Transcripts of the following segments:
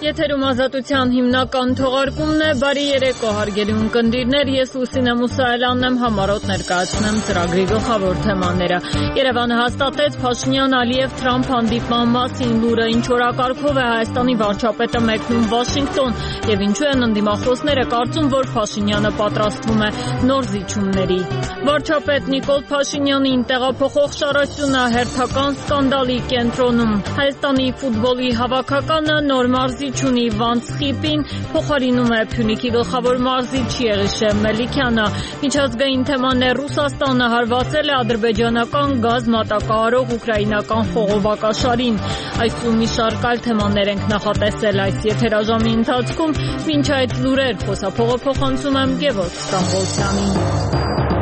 Եթերում ազատության հիմնական թողարկումն է, բարի երեկո հարգելի ունկնդիրներ, ես Լուսինե Մուսայելյանն եմ, համառոտ ներկայացնեմ ծրագրի գլխավոր թեմաները։ Երևանը հաստատեց Փաշինյան-Ալիև-Թրամփ հանդիպման մասին լուրը, ինչ օրակարգով է Հայաստանի վարչապետը մեկնում Վաշինգտոն եւ ինչու են ընդդիմախոսները կարծում, որ Փաշինյանը պատրաստվում է նոր զիջումների։ Վարչապետ Նիկոլ Փաշինյանին տեղափոխող շարասյունը հերթական սկանդալի կենտրոնում։ Հայաստանի ֆուտբոլի հավաքականը նոր մարզիչ ունի Վանցխիպին, փոխարինում է Փյունիկի գլխավոր մարզիչ Եղիշե Մելիքյանը։ Միջազգային թեման է Ռուսաստանը հարվածել է ադրբեջանական գազ մատակարարող ուկրաինական խողովակաշարին։ Այս ու մի շարք այլ թեմաներ ենք նախատեսել այս եթերաժամի ընթացքում։ Մինչ այդ լուրեր խոսափողը փոխանցում եմ Գևորգ Ստամբոլցյանին։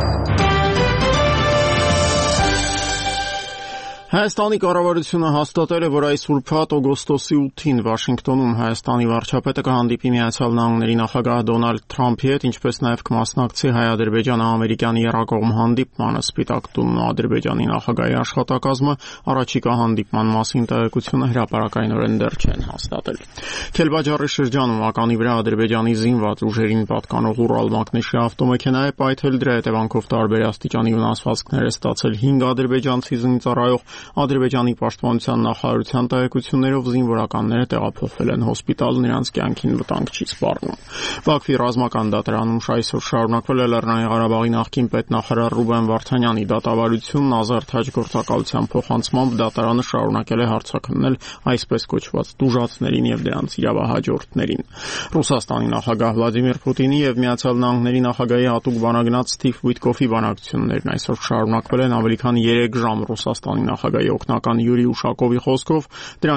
Հայաստանի կառավարությունը հաստատել է, որ այս ուրբաթ օգոստոսի 8-ին Վաշինգտոնում Հայաստանի վարչապետը կհանդիպի Միացյալ Նահանգների նախագահ Դոնալդ Թրամփի հետ, ինչպես նաև կմասնակցի հայ-ադրբեջան-ամերիկյան եռակողմ հանդիպմանը։ Սպիտակ տունն ու Ադրբեջանի նախագահի աշխատակազմը առաջիկա հանդիպման մասին տեղեկությունը հրապարակայնորեն դեռ չեն հաստատել։ Քելբաջարի շրջանում ականի վրա Ադրբեջանի զինված ուժերին պատկանող Ուրալ մակնիշի ավտոմեքենա է պայթել, դրա հետևանքով տարբեր աստիճանի վնասվածքներ է ստացել 5 ադրբեջանցի զինծառայող։ Ադրբեջանի պաշտպանության նախարարության տեղեկություններով զինվորականները տեղափոխվել են հոսպիտալ, նրանց կյանքին վտանգ չի սպառնում։ Բաքվի ռազմական դատարանում այսօր շարունակվել է Լեռնային Ղարաբաղի նախկին պետնախարար Ռուբեն Վարդանյանի դատավարությունն, ազատ հաճգործակալության փոխանցմամբ դատարանը շարունակել է հարցաքննել այսպես կոչված տուժածներին եւ դրանց իրավահաջորդներին։ Ռուսաստանի նախագահ Վլադիմիր Պուտինի եւ Միացյալ Նահանգների նախագահի հատուկ բանագնաց Սթիվ Ուիտկոֆի բանակցություններն այսօր շարունակվել են ավելի քան 3 ժամ։ Ռուսաստանի նախագահի օգնական Յուրի Ուշակովի խոսքով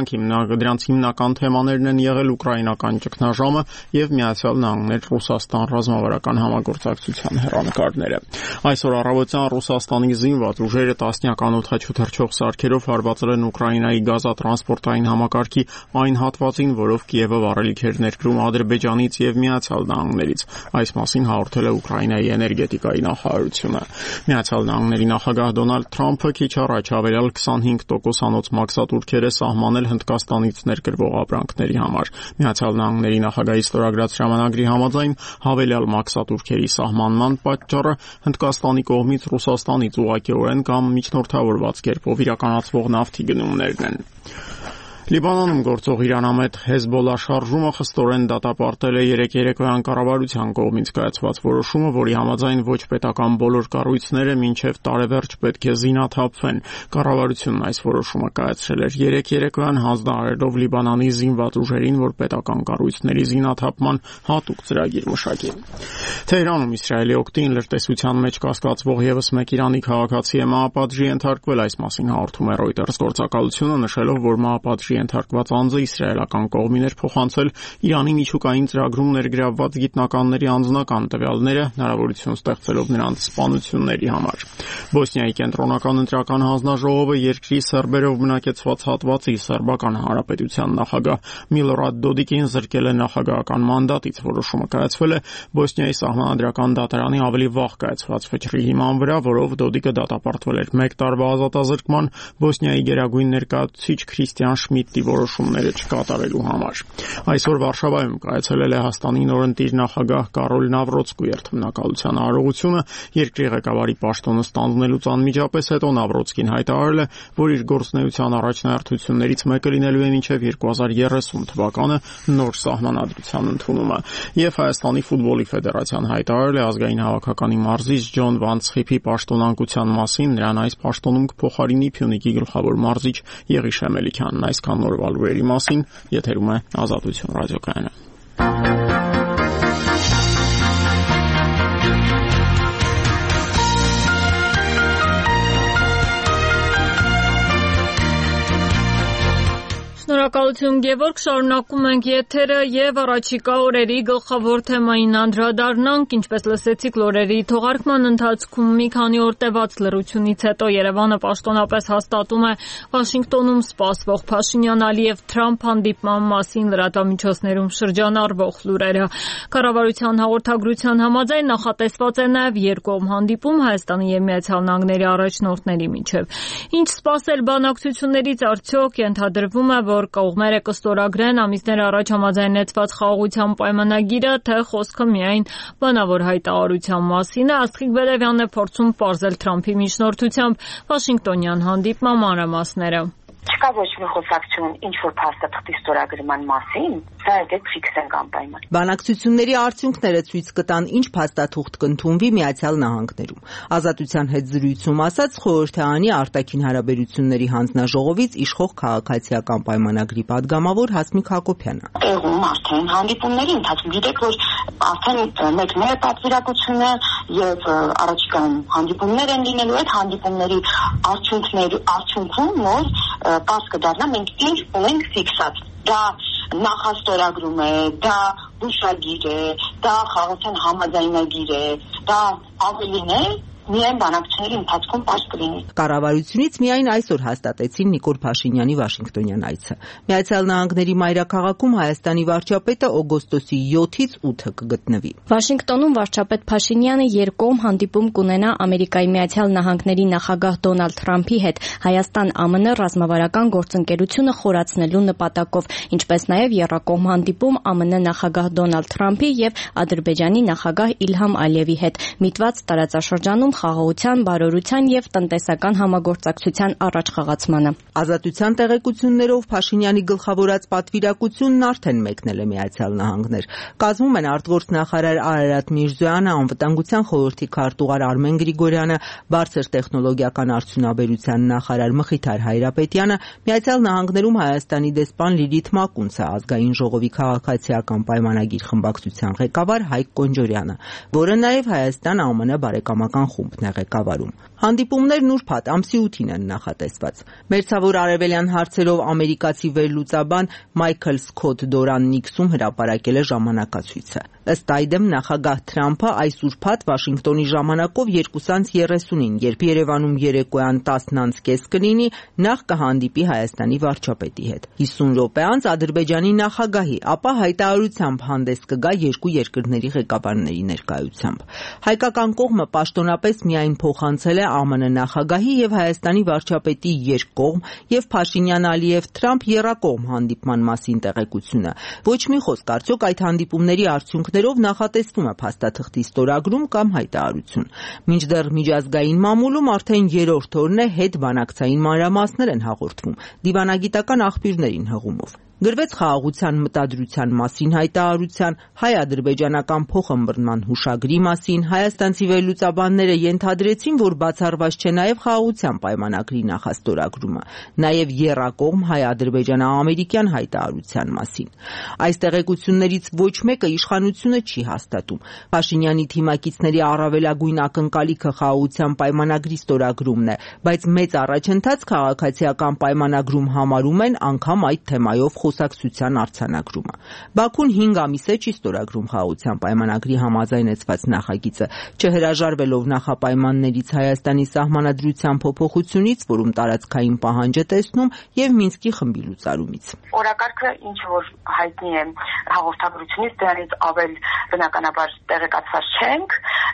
դրանց հիմնական թեմաներն են եղել ուկրաինական ճգնաժամը եւ Միացյալ Նահանգներ Ռուսաստան ռազմավարական համագործակցության հեռանկարները։ Այսօր առավոտյան Ռուսաստանի զինված ուժերը տասնյակ անօդաչու թռչող սարքերով հարվածել են Ուկրաինայի գազատրանսպորտային համակարգի այն հատվածին, որով Կիևը վարելիք էր ներկրում Ադրբեջանից եւ Միացյալ Նահանգներից։ Այս մասին հաղորդել է Ուկրաինայի էներգետիկայի նախարարությունը։ Միացյալ Նահանգների նախագահ Դոնալդ Թրամփը քիչ առաջ հավելյալ 25%-անոց մաքսատուրքեր է սահմանել Հնդկաստանից ներկրվող ապրանքների համար։ Միացյալ Նահանգների նախագահի ստորագրած հրամանագրի համաձայն հավելյալ մաքսատուրքերի սահմանման պատճառը Հնդկաստանի կողմից Ռուսաստանից ուղղակիորեն կամ միջնորդավորված կերպով իրականացվող նավթի գնումներն են։ Լիբանանում գործող իրանամետ Հեզբոլլա շարժումը խստորեն դատապարտել է երեկոյան կառավարության կողմից կայացված որոշումը, որի համաձայն ոչ պետական բոլոր կառույցները մինչև տարեվերջ պետք է զինաթափվեն։ Կառավարությունն այս որոշումը կայացրել էր երեկոյան հանձնարարելով Լիբանանի զինված ուժերին, որ պետական կառույցների զինաթափման հատուկ ծրագիր մշակի։ Թեհրանում Իսրայելի օգտին լրտեսության մեջ կասկածվող եւս մեկ Իրանի քաղաքացի է մահապատժի ենթարկվել, այս մասին հաղորդում է Reuters գործակալությունը, նշելով, որ մահապատժի ենթարկված անձը իսրայելական կողմին էր փոխանցել Իրանի միջուկային ծրագրում ներգրավված գիտնականների անձնական տվյալները, հնարավորություն ստեղծելով նրանց սպանությունների համար։ Բոսնիայի կենտրոնական ընտրական հանձնաժողովը երկրի սերբերով բնակեցված հատվածի սերբական հանրապետության նախագահ Միլորադ Դոդիկին զրկել է նախագահական մանդատից։ Որոշումը կայացվել է Բոսնիայի սահմանադրական դատարանի ավելի վաղ կայացված վճռի հիման վրա, որով Դոդիկը դատապարտվել էր 1 տարվա ազատազրկման Բոսնիայի գերագույն ներկայացուցիչ Քրիստիան Շմիդտի որոշումները չկատարելու համար։ Այսօր Վարշավայում կայացել է Լեհաստանի նորընտիր նախագահ Կարոլ Նավրոցկու երթմնակալության արարողությունը։ Երկրի ղեկավարի պաշտոնը ստանձնելուց անմիջապես հետո Նավրոցկին հայտարարել է, որ իր գործունեության առաջնահերթություններից մեկը լինելու է մինչև 2030 թվականը նոր սահմանադրության ընդունումը։ Եվ Հայաստանի ֆուտբոլի ֆեդերացիան հայտարարել է ազգային հավաքականի մարզիչ Ջոն Վանցխիպի պաշտոնանկության մասին, նրան այս պաշտոնում կփոխարինի Փյունիկի գլխավոր մարզիչ Եղիշե Մելիքյանն։ Այսքան նորվա լուրերի մասին, եթերում է Ազատություն ռադիոկայանը։ Շնորհակալություն Գևորգ, շարունակում ենք եթերը եւ առաջիկա օրերի գլխավոր թեմային անդրադառնանք, ինչպես լսեցիք լուրերի թողարկման ընթացքում մի քանի օր տևած լռությունից հետո Երևանը պաշտոնապես հաստատում է Վաշինգտոնում սպասվող Փաշինյան-Ալիև-Թրամփ հանդիպման մասին լրատվամիջոցներում շրջանառվող լուրերը։ Կառավարության հաղորդագրության համաձայն նախատեսված է նաեւ երկկողմ հանդիպում Հայաստանի եւ Միացյալ Նահանգների առաջնորդների միջեւ։ Ինչ սպասել բանակցություններից, արդյոք ենթադրվում է, որ կողմերը կստորագրեն ամիսներ առաջ համաձայնեցված խաղաղության պայմանագիրը, թե խոսքը միայն բանավոր հայտարարության մասին է, Աստղիկ Բելևյանն է փորձում պարզել Թրամփի միջնորդությամբ Վաշինգտոնյան հանդիպման մանրամասները։ Չկա ոչ մի խոսակցություն ինչ-որ փաստաթղթի ստորագրման մասին, սա է ֆիքսենք անպայման։ Բանակցությունների արդյունքները ցույց կտան, ինչ փաստաթուղթ կընդունվի Միացյալ Նահանգներում։ Ազատության հետ զրույցում ասաց խորհրդարանի արտաքին հարաբերությունների հանձնաժողովից իշխող քաղաքացիական պայմանագրի падգամավոր Հասմիկ Հակոբյանը։ Տեղում արդեն հանդիպումների ընթացքում գիտեք, որ արդեն մեկներ է պատվիրակությունը եւ առաջիկայում հանդիպումներ են լինելու, այդ հանդիպումների արդյունքում նոր պարզ կդառնա մենք ինչ ունենք ֆիքսած։ Դա նախաստորագրում է, դա հուշագիր է, դա խաղաղության համաձայնագիր է, դա ավելին է, միայն բանակցությունների ընթացքում պարզ կլինի։ Կառավարությունից միայն այսօր հաստատեցին Նիկոլ Փաշինյանի Վաշինգտոնյան այցը։ Միացյալ Նահանգների մայրաքաղաքում Հայաստանի վարչապետը օգոստոսի 7-ից 8-ը կգտնվի։ Վաշինգտոնում վարչապետ Փաշինյանը երկկողմ հանդիպում կունենա Ամերիկայի Միացյալ Նահանգների նախագահ Դոնալդ Թրամփի հետ Հայաստան-ԱՄՆ ռազմավարական գործընկերությունը խորացնելու նպատակով, ինչպես նաև եռակողմ հանդիպում ԱՄՆ նախագահ Դոնալդ Թրամփի եւ Ադրբեջանի նախագահ Իլհամ Ալիևի հետ միտված տարածաշրջանում խաղաղության, բարօրության եւ տնտեսական համագործակցության առաջխաղացմանը։ Ազատության տեղեկություններով Փաշինյանի գլխավորած պատվիրակությունն արդեն մեկնել է Միացյալ Նահանգներ։ Կազմում են արտգործնախարար Արարատ Միրզոյանը, անվտանգության խորհրդի քարտուղար Արմեն Գրիգորյանը, բարձր տեխնոլոգիական արդյունաբերության նախարար Մխիթար Հայրապետյանը, Միացյալ Նահանգներում Հայաստանի դեսպան Լիլիթ Մակունցը, ազգային ժողովի քաղաքացիական պայմանագիր խմբակցության ղեկավար Հայկ Կոնջորյանը, որը նաև Հայաստան-ԱՄՆ բարեկամական խումբն է ղեկավարում։ Հանդիպումներն ուրբաթ ամսի 8-ին են նախատեսված։ Մերձավոր արևելյան հարցերով ամերիկացի վերլուծաբան Մայքլ Սքոթ Դորան Նիքսում հրապարակել է ժամանակացույցը։ Ըստ այդմ նախագահ Թրամփը այս ուրբաթ Վաշինգտոնի ժամանակով 2:30-ին, երբ Երևանում երեկոյան 10:30 կլինի, նախ կհանդիպի Հայաստանի վարչապետի հետ։ 50 րոպե անց Ադրբեջանի նախագահի, ապա հայտարարությամբ հանդես կգա երկու երկրների ղեկավարների ներկայությամբ։ Հայկական կողմը պաշտոնապես միայն փոխանցել է ԱՄՆ նախագահի եւ Հայաստանի վարչապետի երկկողմ եւ Փաշինյան-Ալիև-Թրամփ եռակողմ հանդիպման մասին տեղեկությունը։ Ոչ մի խոսք արդյոք այդ հանդիպումների արդյունքներով նախատեսվում է փաստաթղթի ստորագրում կամ հայտարարություն։ Մինչդեռ միջազգային մամուլում արդեն երրորդ օրն է հետ բանակցային մանրամասներ են հաղորդվում դիվանագիտական աղբյուրներին հղումով։ Գրվեց խաղաղության մտադրության մասին հայտարարության, հայ-ադրբեջանական փոխըմբռնման հուշագրի մասին, հայաստանցի վերլուծաբանները ենթադրեցին, որ բացառված չէ նաև խաղաղության պայմանագրի նախաստորագրումը, նաև եռակողմ հայ-ադրբեջանա-ամերիկյան հայտարարության մասին։ Այս տեղեկություններից ոչ մեկը իշխանությունը չի հաստատում։ Փաշինյանի թիմակիցների առավելագույն ակնկալիքը խաղաղության պայմանագրի ստորագրումն է, բայց մեծ առաջընթաց քաղաքացիական պայմանագրում համարում են անգամ այդ թեմայով խոսակցության արձանագրումը։ Բաքուն 5 ամիս է չի ստորագրում խաղաղության պայմանագրի համաձայնեցված նախագիծը, չհրաժարվելով նախապայմաններից Հայաստանի սահմանադրության փոփոխությունից, որում տարածքային պահանջ է տեսնում, եւ Մինսկի խմբի լուծարումից։ Օրակարգը ինչ որ հայտնի է հաղորդագրությունից, դրանից ավել բնականաբար տեղեկացված չենք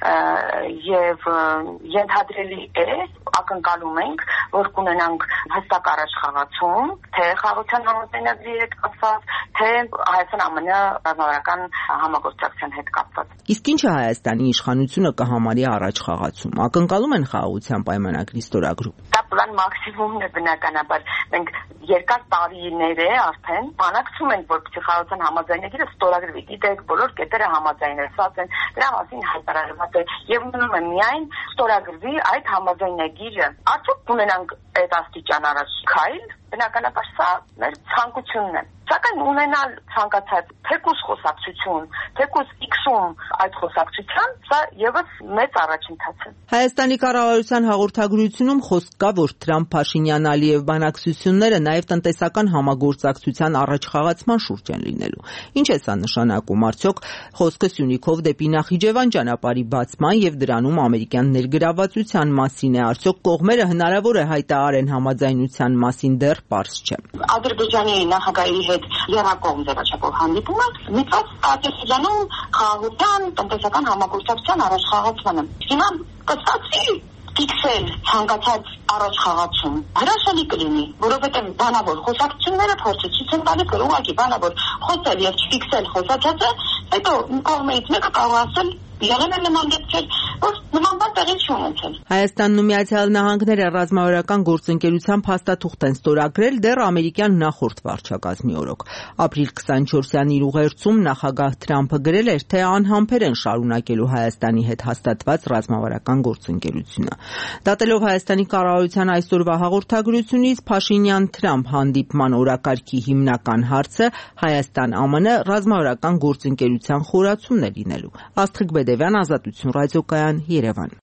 եւ ենթադրելի է, ակնկալում ենք, որ կունենանք հստակ առաջխաղացում, թե խաղաղության համաձայնագրի հետ կապված, թե Հայաստան-ԱՄՆ ռազմավարական համագործակցության հետ կապված։ Իսկ ինչը Հայաստանի իշխանությունը կհամարի առաջխաղացում, ակնկալում են խաղաղության պայմանագրի ստորագրում։ Դա պլան մաքսիմումն է բնականաբար։ Մենք երկար տարիներ է արդեն բանակցում ենք, որպեսզի խաղաղության համաձայնագիրը ստորագրվի։ Գիտեք, բոլոր կետերը համաձայնեցված են, դրա մասին հայտարարված է եւ մնում է միայն ստորագրվի այդ համաձայնագիրը։ Արդյոք կունենանք այդ աստիճան առաջ քայլ, բնականաբար սա մեր ցանկությունն է։ Սակայն ունենալ ցանկացած թեկուզ խոսակցություն, թեկուզ X-ում այդ խոսակցության, սա եւս մեծ առաջընթաց է։ Հայաստանի կառավարության հաղորդագրությունում խոսք կա, որ Թրամփ-Փաշինյան-Ալիև բանակցությունները նաև տնտեսական համագործակցության առաջխաղացման շուրջ են լինելու։ Ինչ է սա նշանակում, արդյոք խոսքը Սյունիքով դեպի Նախիջևան ճանապարհի բացման եւ դրանում ամերիկյան ներգրավվածության մասին է, արդյոք կողմերը հնարավոր է հայտարարեն համաձայնության մասին դեռ պարզ չէ։ Ադրբեջանի նախագահի հետ եռակողմ ձևաչափով հանդիպումը միտված տարածաշրջանում խաղաղության, տնտեսական համագործակցության առաջխաղացմանը։ Հիմա կստացվի ֆիքսել ցանկացած առաջ խաղացում հրաշալի կլինի, որովհետև բանավոր խոսակցությունները փորձը ցույց են տալիս, որ ուղղակի բանավոր խոսել եւ չֆիքսել խոսածածը, հետո կողմից մեկը կարող ասել եղել է նման դեպքեր, որ նման բան տեղի չունեցել։ Հայաստանն ու Միացյալ Նահանգները ռազմավարական գործընկերության փաստաթուղթ են ստորագրել դեռ ամերիկյան նախորդ վարչակազմի օրոք։ Ապրիլ 24-յան իր ուղերձում նախագահ Թրամփը գրել էր, թե անհամբեր են շարունակելու Հայաստանի հետ հաստատված ռազմավարական գործընկերությունը։ Դատելով Հայաստանի կառավարության այսօրվա հաղորդագրությունից, Փաշինյան-Թրամփ հանդիպման օրակարգի հիմնական հարցը Հայաստան-ԱՄՆ ռազմավարական գործընկերության խորացումն է լինելու։ Աստղիկ Բեդևյան, Ազատություն ռադիոկայան, Երևան։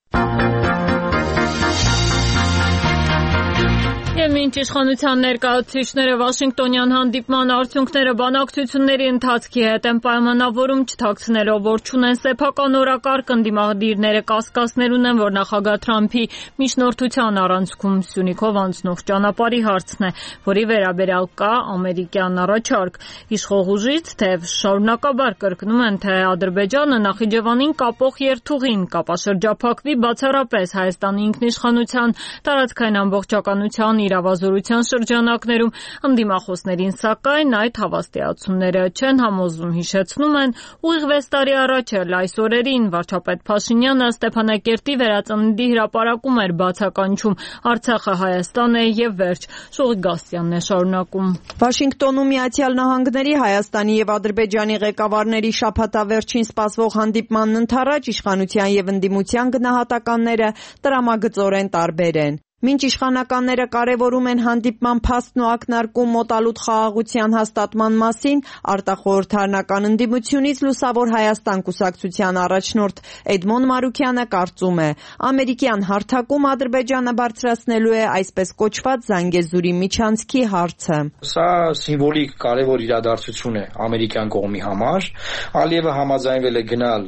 Եվ մինչ իշխանության ներկայացուցիչները Վաշինգտոնյան հանդիպման արդյունքները բանակցությունների ընթացքի հետ են պայմանավորում, չթաքցնելով, որ չունեն սեփական օրակարգ, ընդդիմադիրները կասկածներ ունեն, որ նախագահ Թրամփի միջնորդության առանցքում Սյունիքով անցնող ճանապարհի հարցն է, որի վերաբերյալ կա ամերիկյան առաջարկ։ Իշխող ուժից թեև շարունակաբար կրկնում են, թե Ադրբեջանը Նախիջևանին կապող երթուղին կապաշրջափակվի բացառապես Հայաստանի ինքնիշխանության, տարածքային ամբողջականության, իրավազորության շրջանակներում, ընդդիմախոսներին սակայն այդ հավաստիացումները չեն համոզում, հիշեցնում են ուղիղ 6 տարի առաջ էլ այս օրերին վարչապետ Փաշինյանը Ստեփանակերտի վերածննդի հրապարակում էր բացականչում Արցախը Հայաստան է եւ վերջ։ Շուղիկ Գասյանն է շարունակում։ Վաշինգտոնում Միացյալ Նահանգների, Հայաստանի եւ Ադրբեջանի ղեկավարների շաբաթավերջին սպասվող հանդիպմանն ընդառաջ իշխանության եւ ընդդիմության գնահատականները տրամագծորեն տարբեր են։ Մինչ իշխանականները կարևորում են հանդիպման փաստն ու ակնարկում մոտալուտ խաղաղության հաստատման մասին, արտախորհրդարանական ընդդիմությունից Լուսավոր Հայաստան կուսակցության առաջնորդ Էդմոն Մարուքյանը կարծում է, ամերիկյան հարթակում Ադրբեջանը բարձրացնելու է այսպես կոչված Զանգեզուրի միջանցքի հարցը։ Սա սիմվոլիկ կարևոր իրադարձություն է ամերիկյան կողմի համար, Ալիևը համաձայնվել է գնալ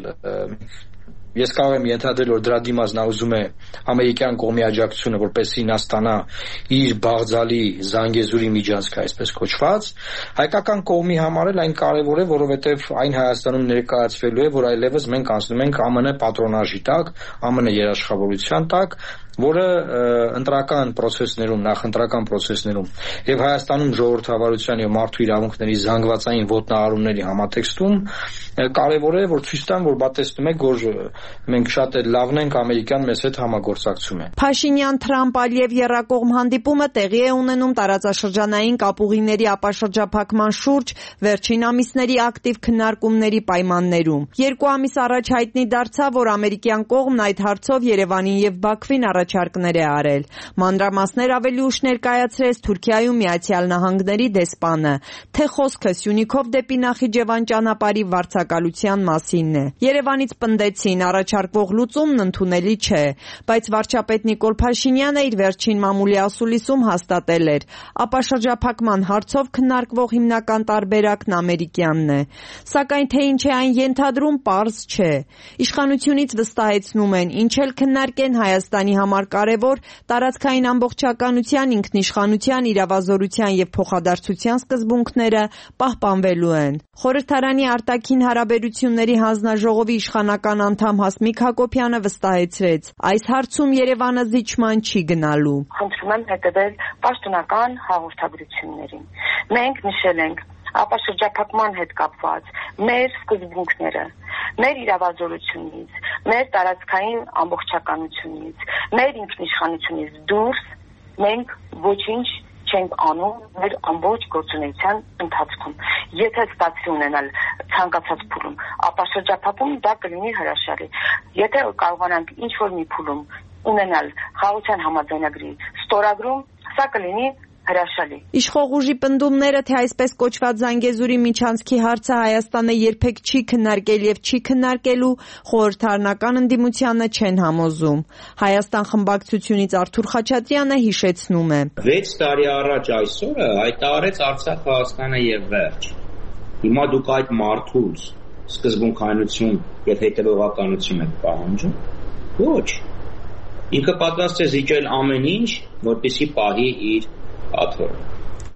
Ես կարող եմ ենթադրել, որ դրա դիմաց նա ուզում է ամերիկյան կողմի աջակցությունը, որպեսզի նա ստանա իր բաղձալի Զանգեզուրի միջանցքը, այսպես կոչված։ Հայկական կողմի համար էլ այն կարևոր է, որովհետև այն Հայաստանում ներկայացվելու է, որ այլևս մենք անցնում ենք ԱՄՆ պատրոնաժի տակ, ԱՄՆ երաշխավորության տակ, որը ընտրական process-ներում, նախընտրական process-ներում եւ Հայաստանում ժողովրդավարության եւ մարդու իրավունքների զանգվածային ոտնահարումների համատեքստում կարևոր է, որ ցույց տան, որ բացեցնում եք, որ մենք շատ լավն ենք, ամերիկան մեզ հետ համագործակցում է։ Փաշինյան-Թրամփ-Ալիև եռակողմ հանդիպումը տեղի է ունենում տարածաշրջանային կապուղիների ապաշրջափակման շուրջ վերջին ամիսների ակտիվ քննարկումների պայմաններում։ 2 ամիս առաջ հայտնի դարձավ, որ ամերիկյան կողմն այդ հարցով Երևանին եւ Բաքվին առաջարկներ է արել։ Մանրամասներ ավելի ուշ ներկայացրեց Թուրքիայում Միացյալ Նահանգների դեսպանը, թե խոսքը Սյունիքով դեպի Նախիջևան ճանապարհի վարձակալության մասինն է։ Երևանից պնդեցին, առաջարկվող լուծումն ընդունելի չէ, բայց վարչապետ Նիկոլ Փաշինյանը իր վերջին մամուլի ասուլիսում հաստատել էր, ապաշրջափակման հարցով քննարկվող հիմնական տարբերակն ամերիկյանն է։ Սակայն թե ինչ է այն ենթադրում, պարզ չէ։ Իշխանությունից վստահեցնում են, ինչ էլ քննարկեն Հայաստանի համար կարևոր տարածքային ամբողջականության, ինքնիշխանության, իրավազորության եւ փոխադարձության սկզբունքները պահպանվելու են։ Խորհրդարանի արտաքին հարաբերությունների հանձնաժողովի իշխանական անդամ Հասմիկ Հակոբյանը վստահեցրեց, այս հարցում Երևանը զիջման չի գնալու։ Խնդրում եմ հետևել պաշտոնական հաղորդագրություններին։ Մենք նշել ենք ապաշրջափակման հետ կապված մեր սկզբունքները, մեր իրավազորությունից, մեր տարածքային ամբողջականությունից, մեր ինքնիշխանությունից դուրս մենք ոչինչ չենք անում մեր ամբողջ գործունեության ընթացքում։ Եթե ստացվի ունենալ ցանկացած փուլում, ապաշրջափակում դա կլինի հրաշալի։ Եթե կարողանանք ինչ-որ մի փուլում ունենալ խաղաղության համաձայնագրի ստորագրում, սա կլինի հրաշալի։ Իշխող ուժի պնդումները, թե այսպես կոչված Զանգեզուրի միջանցքի հարցը Հայաստանը երբեք չի քննարկել եւ չի քննարկելու, խորհրդարանական ընդդիմությանը չեն համոզում։ Հայաստան խմբակցությունից Արթուր Խաչատրյանը հիշեցնում է. 6 տարի առաջ այսօրը հայտարարեց Արցախ Հայաստանը եւ վերջ։ Հիմա դուք այդ մարդուց սկզբունքայնություն եւ հետեւողականություն եք պահանջում։ Ոչ։ Ինքը պատրաստ է զիջել ամեն ինչ, որպեսզի պահի իր աթոռը։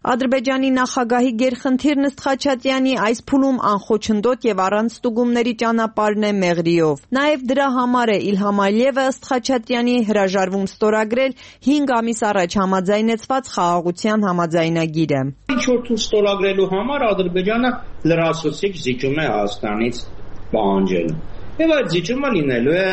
Ադրբեջանի նախագահի գերխնդիրն ըստ Խաչատյանի այս փուլում անխոչնդոտ եւ առանց ստուգումների ճանապարհն է Մեղրիով։ Նաեւ դրա համար է Իլհամ Ալիևը ըստ Խաչատյանի հրաժարվում ստորագրել 5 ամիս առաջ համաձայնեցված խաղաղության համաձայնագիրը։ Ինչ-որ թույլ ստորագրելու համար Ադրբեջանը լրացուցիչ զիջում է Հայաստանից պահանջելու։ Եվ այդ զիջումը լինելու է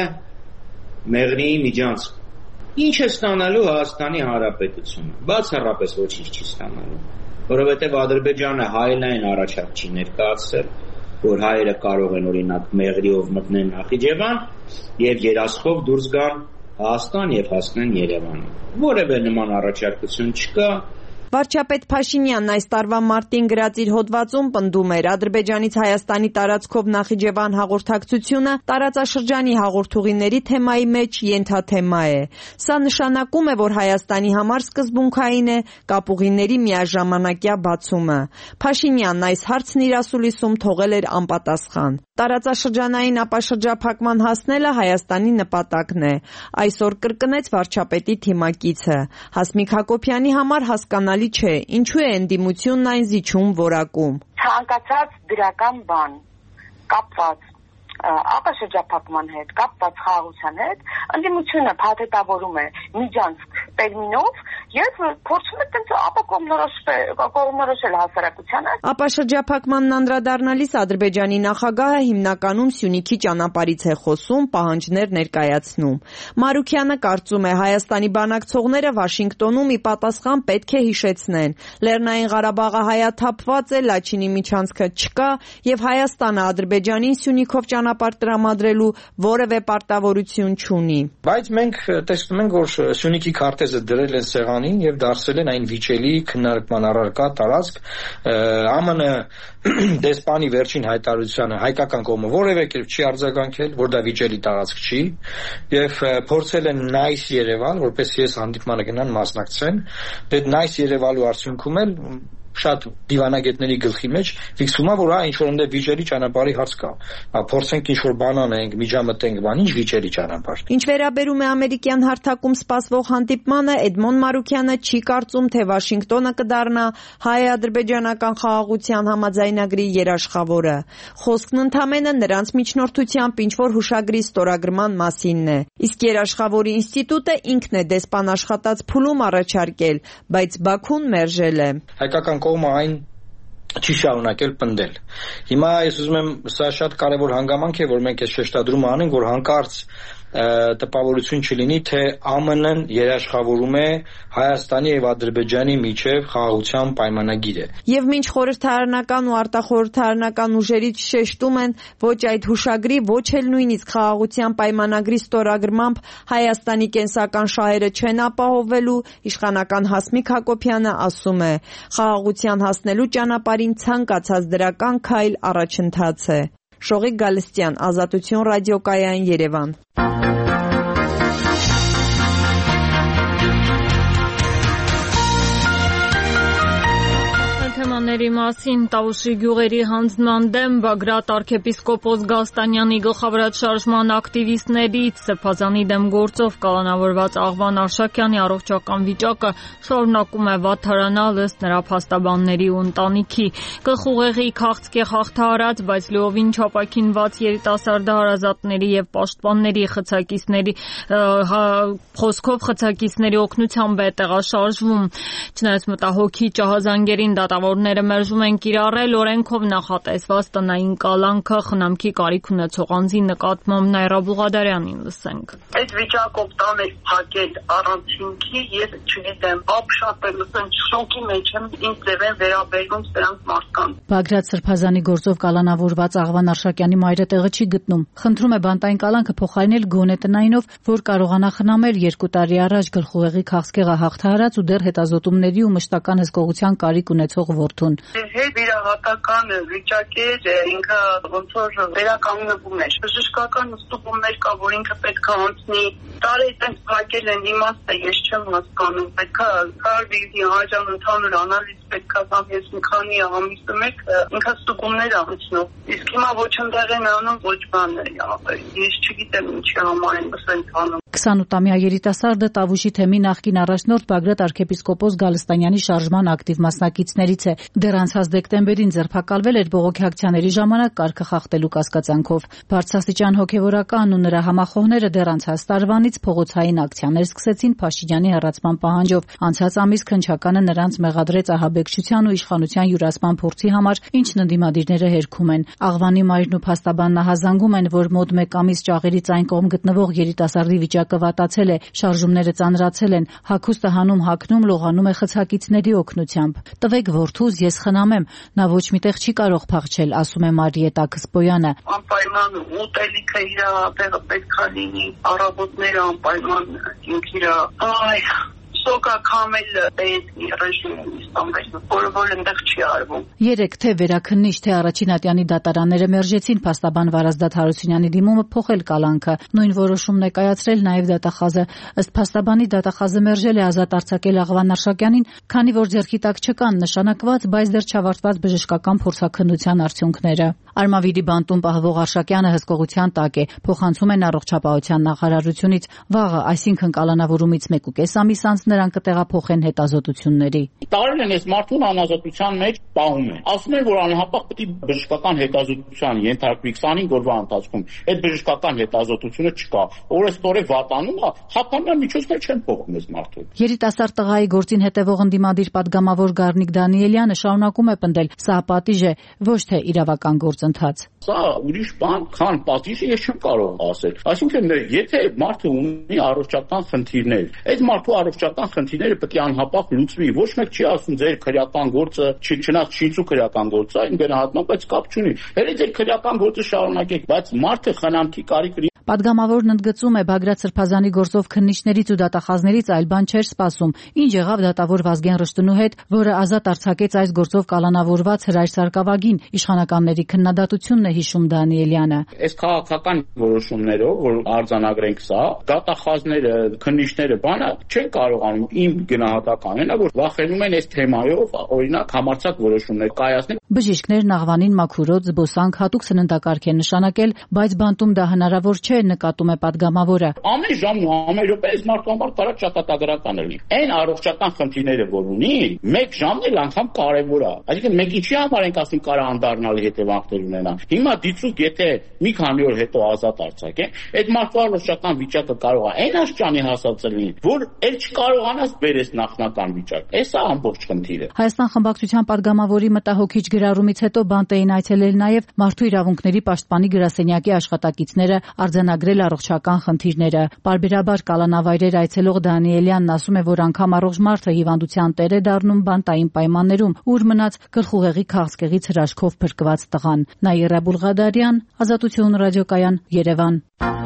Մեղրիի միջանցք։ Ինչ է ստանալու Հայաստանի Հանրապետությունը։ Բացառապես ոչինչ չի ստանալու, որովհետև Ադրբեջանը հայելային առաջարկ չի ներկայացրել, որ հայերը կարող են օրինակ Մեղրիով մտնել Նախիջևան եւ երասխով դուրս գան Հայաստան եւ հասնեն Երևան։ Որևէ նման առաջարկություն չկա։ Վարչապետ Փաշինյանն այս տարվա մարտին գրած իր հոդվածում պնդում էր Ադրբեջանից Հայաստանի տարածքով Նախիջևան հաղորդակցությունը տարածաշրջանի հաղորդուղիների թեմայի մեջ ենթաթեմա է։ Սա նշանակում է, որ Հայաստանի համար սկզբունքային է կապուղիների միաժամանակյա բացումը։ Փաշինյանն այս հարցն իր ասուլիսում թողել էր անպատասխան։ Տարածաշրջանային ապաշրջափակման հասնելը Հայաստանի նպատակն է։ Այսօր կրկնեց վարչապետի թիմակիցը։ Հասմիկ Հակոբյանի համար հասկանալի չէ, ինչու է ընդդիմությունն այն զիջում որակում։ Ցանկացած դրական բան կապված ապաշրջափակման հետ, կապված խաղաղության հետ, ընդդիմությունը փաթեթավորում է միջանցք տերմինով եւ փորձում է տենց կողմնորոշել հասարակությանը։ Ապաշրջափակմանն անդրադառնալիս Ադրբեջանի նախագահը հիմնականում Սյունիքի ճանապարհից է խոսում, պահանջներ ներկայացնում։ Մարուքյանը կարծում է Հայաստանի բանակցողները Վաշինգտոնում ի պատասխան պետք է հիշեցնեն. Լեռնային Ղարաբաղը հայաթափված է, Լաչինի միջանցքը չկա եւ Հայաստանը Ադրբեջանին Սյունիքով ճանապարհ տրամադրելու որևէ պարտավորություն չունի։ Բայց մենք տեսնում ենք, որ Սյունիքի քարտեզը դրել են սեղանին եւ դարձել են այն վիճելի քննարկման առարկա տարածք։ ԱՄՆ դեսպանի վերջին հայտարարությանը հայկական կողմը որևէ կերպ չի արձագանքել, որ դա վիճելի տարածք չի, եւ փորձել են նայս Երևան, որպես ես հանդիպմանը գնան մասնակցեն, դե նայս Երևանու արդյունքում էլ շատ դիվանագետների գլխի մեջ ֆիքսում է, որ ինչ-որ ընդ վիճելի ճանապարհի հարց կա։ Փորձենք ինչ-որ բան անենք, միջամտենք, ինչ վիճելի ճանապարհ։ Ինչ վերաբերում է ամերիկյան հարթակում սպասվող հանդիպմանը, Էդմոն Մարուքյանը չի կարծում, թե Վաշինգտոնը կդառնա հայ-ադրբեջանական խաղաղության համաձայնագրի երաշխավորը։ Խոսքն ընդամենը նրանց միջնորդությամբ ինչ-որ հուշագրի ստորագրման մասինն է։ Իսկ երաշխավորի ինստիտուտը ինքն է դեսպան աշխատած փուլում առաջարկել, բայց Բաքուն մերժել է։ Հայկական կողմը այն չի շարունակել պնդել։ Հիմա ես ուզում եմ, սա շատ կարևոր հանգամանք է, որ մենք այս շեշտադրումը անենք, որ հանկարծ տպավորություն չլինի, թե ԱՄՆ-ն երաշխավորում է Հայաստանի եւ Ադրբեջանի միջև խաղաղության պայմանագիրը։ Եվ մինչ խորհրդարանական ու արտախորհրդարանական ուժերից շեշտում են ոչ այդ հուշագրի, ոչ էլ նույնիսկ խաղաղության պայմանագրի ստորագրմամբ Հայաստանի կենսական շահերը չեն ապահովվելու, իշխանական Հասմիկ Հակոբյանը ասում է. խաղաղության հասնելու ճանապարհին ցանկացած դրական քայլ առաջընթաց է։ Շողիկ Գալստյան, Ազատություն ռադիոկայան, Երևան։ Թեմաների մասին Տավուշի գյուղերի հանձնման դեմ Բագրատ arczepiskopos Գալստանյանի գլխավորած շարժման ակտիվիստներից Սրբազանի դեմ գործով կալանավորված Աղվան Արշակյանի առողջական վիճակը շարունակում է վատթարանալ ըստ նրա փաստաբանների ու ընտանիքի։ Գլխուղեղի քաղցկե հաղթահարած, բայց լիովին չապակինված երիտասարդը հարազատների եւ պաշտպանների խոսքով խցակիցների օգնությամբ է տեղաշարժվում։ Չնայած մտահոգի ճահազանգերին դատավորները մերժում են կիրառել օրենքով նախատեսված տնային կալանքը, խնամքի կարիք ունեցող անձի նկատմամբ Նայրա Բուղադարյանին լսենք։ Այդ վիճակով տանել փակել առանցինքի, ես չգիտեմ, ապշատել, շոկի մեջ եմ, ինձ ձև են վերաբերում սրանց մարդկանց։ Բագրատ Սրբազանի գործով կալանավորված Աղվան Արշակյանի մայրը տեղը չի գտնում։ Խնդրում է բանտային կալանքը փոխարինել գոնե տնայինով, որ կարողանա խնամել 2 տարի առաջ գլխուղեղի քաղցկեղը հաղթահարած ու դեռ հետազոտումների ու մշտական հսկողության կարիք ունեցող որդուն։ հաղորդություն։ Հետվիրահատական վիճակի ինքը ոնց որ վերականգնվում էր։ Բժշկական ստուգումներ կա, որ ինքը պետք է անցնի։ Տարի այդպես փակել են, իմաստը ես չեմ հասկանում։ Պետք է կարդիի հաջան ընդհանուր անալիզ պետք է կամ ես մի քանի ամիսը մեկ ինքը ստուգումներ անցնում։ Իսկ հիմա ոչ ընդեղ են անում, ոչ բան է։ Ես չգիտեմ ինչի համար են բսեն անում։ 28-ամյա երիտասարդը Տավուշի թեմի նախկին առաջնորդ Բագրատ arczepiskopos Գալստանյանի շարժման ակտիվ մասնակիցներից է։ Դեռ անցած դեկտեմբերին ձերբակալվել էր բողոքի ակցիաների ժամանակ կարգը խախտելու կասկածանքով։ Բարձրաստիճան հոգևորականն ու նրա համախոհները դեռ անցած տարվանից փողոցային ակցիաներ սկսեցին Փաշինյանի հեռացման պահանջով։ Անցած ամիս քննչականը նրանց մեղադրեց ահաբեկչության ու իշխանության յուրացման փորձի համար, ինչն ընդդիմադիրները հերքում են։ Աղվանի մայրն ու փաստաբանն ահազանգում են, որ մոտ 1 ամիս ճաղերից այն կողմ գտնվող երիտասարդի վիճակը վատացել է, շարժումները ծանրացել են, հագուստը հանում-հագնում լողանում է խցակիցների օգնությամբ։ Տվեք որդուս, ես խնամեմ, նա ոչ միտեղ չի կարող փախչել, ասում է Մարիետա Քսպոյանը։ Անպայման ուտելիքը իր տեղը պետք է լինի, առավոտները անպայման ինքն իր սոկա քամել պետքի ռեժիմը ստամբել, որը այնտեղ չի արվում։ Երեք թե վերաքննիչ, թե առաջին ատյանի դատարանները մերժեցին փաստաբան Վարազդատ Հարությունյանի դիմումը փոխել կալանքը։ Նույն որոշումն է կայացրել նաև դատախազը։ Ըստ փաստաբանի դատախազը մերժել է ազատ արձակել Աղվան Արշակյանին, քանի որ ձեռքի տակ չկան նշանակված, բայց դեռ չավարտված բժշկական փորձաքննության արդյունքները։ Արմավիրի բանտում պահվող Արշակյանը հսկողության տակ է, փոխանցում են առողջապահության նախարարությունից։ Վաղը, այսինքն կալանավորումից 1.5 ամիս անց նրանք կտեղափոխեն հետազոտությունների։ Տարել են այս մարդուն անազատության մեջ պահում են։ Ասում են, որ անհապաղ պետք է բժշկական հետազոտության ենթարկվի 25 օրվա ընթացքում։ Այդ բժշկական հետազոտությունը չկա։ Օրեստորե վատանում է, խափանման միջոցներ չեն փոխում այս մարդուն։ Երիտասարդ տղայի գործին հետևող ընդդիմադիր падգամավոր Գառնիկ Դանիելյանը շարունակում է պնդել, սա պատիժ է, ոչ թե իրավական գործընթաց։ Սա ուրիշ բան, քան պատիժը ես չեմ կարող ասել։ Այսինքն, եթե մարդը ունի առողջական խնդիրներ, այդ մարդու առողջական խնդիրները պետք է անհապաղ լուծվի։ Ոչ մեկ չի ասում ձեր քրեական գործը, չնայած շիծու քրեական գործը, այն գնահատման, բայց կապ չունի։ Հենց ձեր քրեական գործը շարունակեք, բայց մարդը խնամքի կարիք ունի։ Պատգամավորն ընդգծում է Բագրատ Սրբազանի գործով քննիչներից ու դատախազներից այլ բան չէր սպասում։ Ինչ եղավ դատավոր Վազգեն Ռշտունու հետ, որը ազատ արձակեց այս գործով կալանավորված Հրայր Սարգսակյանին, իշխանականների քննադատությունն է հիշում Դանիելյանը։ Այս քաղաքական որոշումներով, որ արձանագրենք սա, դատախազները, քննիչները բանը չեն կարողանում իմ գնահատականն է, որ վախենում են այս թեմայով օրինակ համարձակ որոշումներ կայացնել։ Բժիշկներն Աղվանին մաքուրոց, զբոսանք, հատուկ սննդակարգ են նշանակել, բայց բանտում դա հնարավոր չէ, նկատում է падգամավորը։ Ամեն ժամ ու ամեն րոպե այս մարդու համար կարա ճակատագրական լինի։ Այն առողջական խնդիրները, որ ունի, 1 ժամն էլ անգամ կարևոր է։ Այսինքն մենք ինչի համար ենք ասում կարա անդառնալ հետևանքներ ունենա։ Հիմա դիցուկ եթե մի քանի օր հետո ազատ արձակեն, այդ մարդու առողջական վիճակը կարող է այն աշճանի հասած լինի, որ էլ չկարողանաս բերես նախնական վիճակ։ Էս է ամբողջ խնդիրը։ Հայաստան խմբակցության падգամավորի մտահոգիչ գրառումից հետո բանտ էին այցելել նաև Մարդու իրավունքների պաշտպանի գրասենյակի աշխատակիցները, արձանագրել առողջական խնդիրները։ Պարբերաբար կալանավայրեր այցելող Դանիելյանն ասում է, որ անգամ առողջ մարդը հիվանդության տեր է դառնում բանտային պայմաններում, ուր մնաց գլխուղեղի քաղցկեղից հրաշքով փրկված տղան։ Նաիրա Բուլղադարյան, Ազատություն ռադիոկայան, Երևան։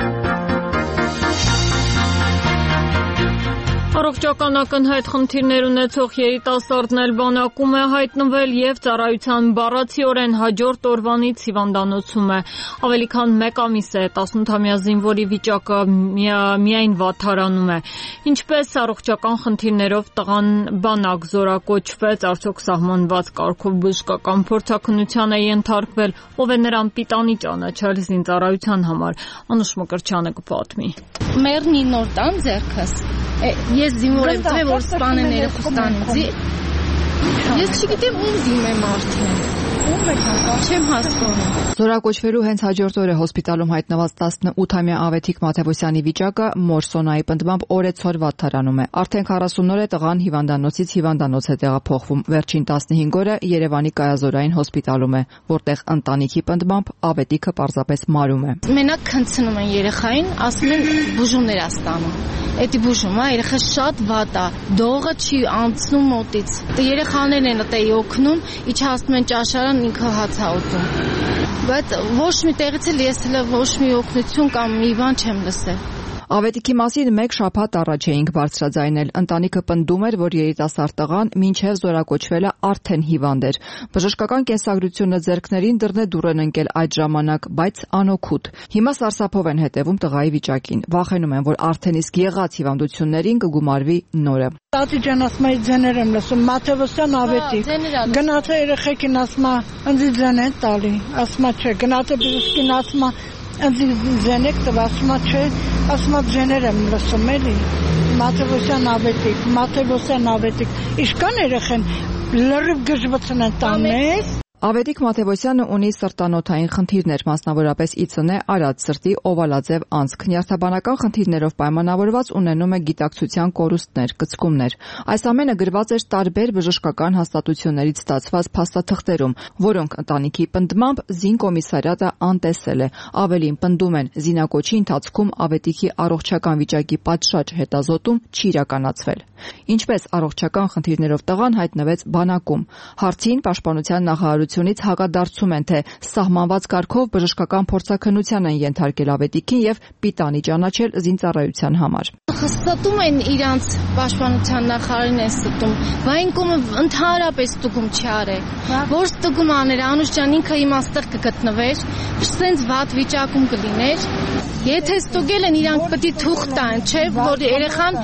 Առողջական ակնհայտ խնդիրներ ունեցող երիտասարդն էլ բանակում է հայտնվել եւ ծառայության բառացիորեն հաջորդ օրվանից հիվանդանոցում է։ Ավելի քան 1 ամիս է 18-ամյա զինվորի վիճակը միայն վատթարանում է։ Ինչպես առողջական խնդիրներով տղան բանակ զորակոչվեց, արդյոք սահմանված կարգով բժշկական փորձաքննության է ենթարկվել, ով է նրան պիտանի ճանաչել զինծառայության համար։ Անուշ Մկրտչյանը կպատմի։ Մեռնի նոր տան ձեռքս։ Ես զինվոր եմ տվել, որ սպանեն երեխուստան ինձի։ Ես չգիտեմ ում դիմեմ արդեն։ Չեմ հասկանում։ Զորակոչվելու հենց հաջորդ օրը հոսպիտալում հայտնված 18-ամյա Ավետիք Մաթևոսյանի վիճակը Մորսոնայի պնդմամբ օրեցօր վատթարանում է։ Արդեն 40 օր է տղան հիվանդանոցից հիվանդանոց է տեղափոխվում։ Վերջին 15 օրը Երևանի կայազորային հոսպիտալում է, որտեղ ընտանիքի պնդմամբ Ավետիքը պարզապես մարում է։ Մենակ քնցնում են երեխային, ասում են բուժումներ է ստանում։ Էդի բուժումը երեխա շատ վատ է, դողը չի անցնում մոտից։ Երեխաներն են այդտեղի օգնում, իջացնում են ճաշարան, ինքը հաց է ուտում։ Բայց ոչ մի տեղից էլ ես ոչ մի օգնություն կամ մի բան չեմ լսել։ Ավետիքի մասին 1 շաբաթ առաջ էինք բարձրաձայնել։ Ընտանիքը պնդում էր, որ երիտասարդ տղան մինչև զորակոչվելը արդեն հիվանդ էր։ Բժշկական կենսագրությունը ձեռքներին դռնեդուռ են ընկել այդ ժամանակ, բայց անօգուտ։ Հիմա սարսափով են հետևում տղայի վիճակին։ Վախենում են, որ արդեն իսկ եղած հիվանդություններին կգումարվի նորը։ Տատի ջան, ասում եմ ձեներ եմ լսում, Մաթևոսյան Ավետիք։ Գնացե երեխեքին ասում ընձի ձեն են տալի, ասում չէ, գնացե բժշկին ասում ընձի ձեն եք տվել, ասում չէ, ասում ձեներ եմ լսում էլի։ Մաթևոսյան Ավետիք։ Իշքան երեխեն լրիվ գժվցն են տանես։ Ավետիք Մաթևոսյանը ունի սրտանոթային խնդիրներ, մասնավորապես ԻՑՆ, արած սրտի, օվալաձև անցք, նյարդաբանական խնդիրներով պայմանավորված ունենում է գիտակցության կորուստներ, կծկումներ։ Այս ամենը գրված էր տարբեր բժշկական հաստատություններից ստացված փաստաթղթերում, որոնք ընտանիքի պնդմամբ զինկոմիսարիատը անտեսել է։ Ավելին պնդում են, զինակոչի ընթացքում Ավետիքի առողջական վիճակի պատշաճ հետազոտում չի իրականացվել։ Ինչպես առողջական խնդիրներով տղան հայտնվեց բանակում։ Հարցին պաշտպանության նախարարությունից հակադարձում են, թե սահմանված կարգով բժշկական փորձաքննության են ենթարկել Ավետիքին եւ պիտանի ճանաչել զինծառայության համար։ Ստում են իրանց պաշտպանության նախարարին են ստում, բայց ինքումը ընդհանրապես ստուգում չարե։ Որ ստուգում աներ, Անուշ ջան, ինքը հիմա ստեղ կգտնվեր, սենց վատ վիճակում կլիներ։ Եթե ստուգել են, իրանք պետք է թուղթ տան, չէ՞, որ երեխան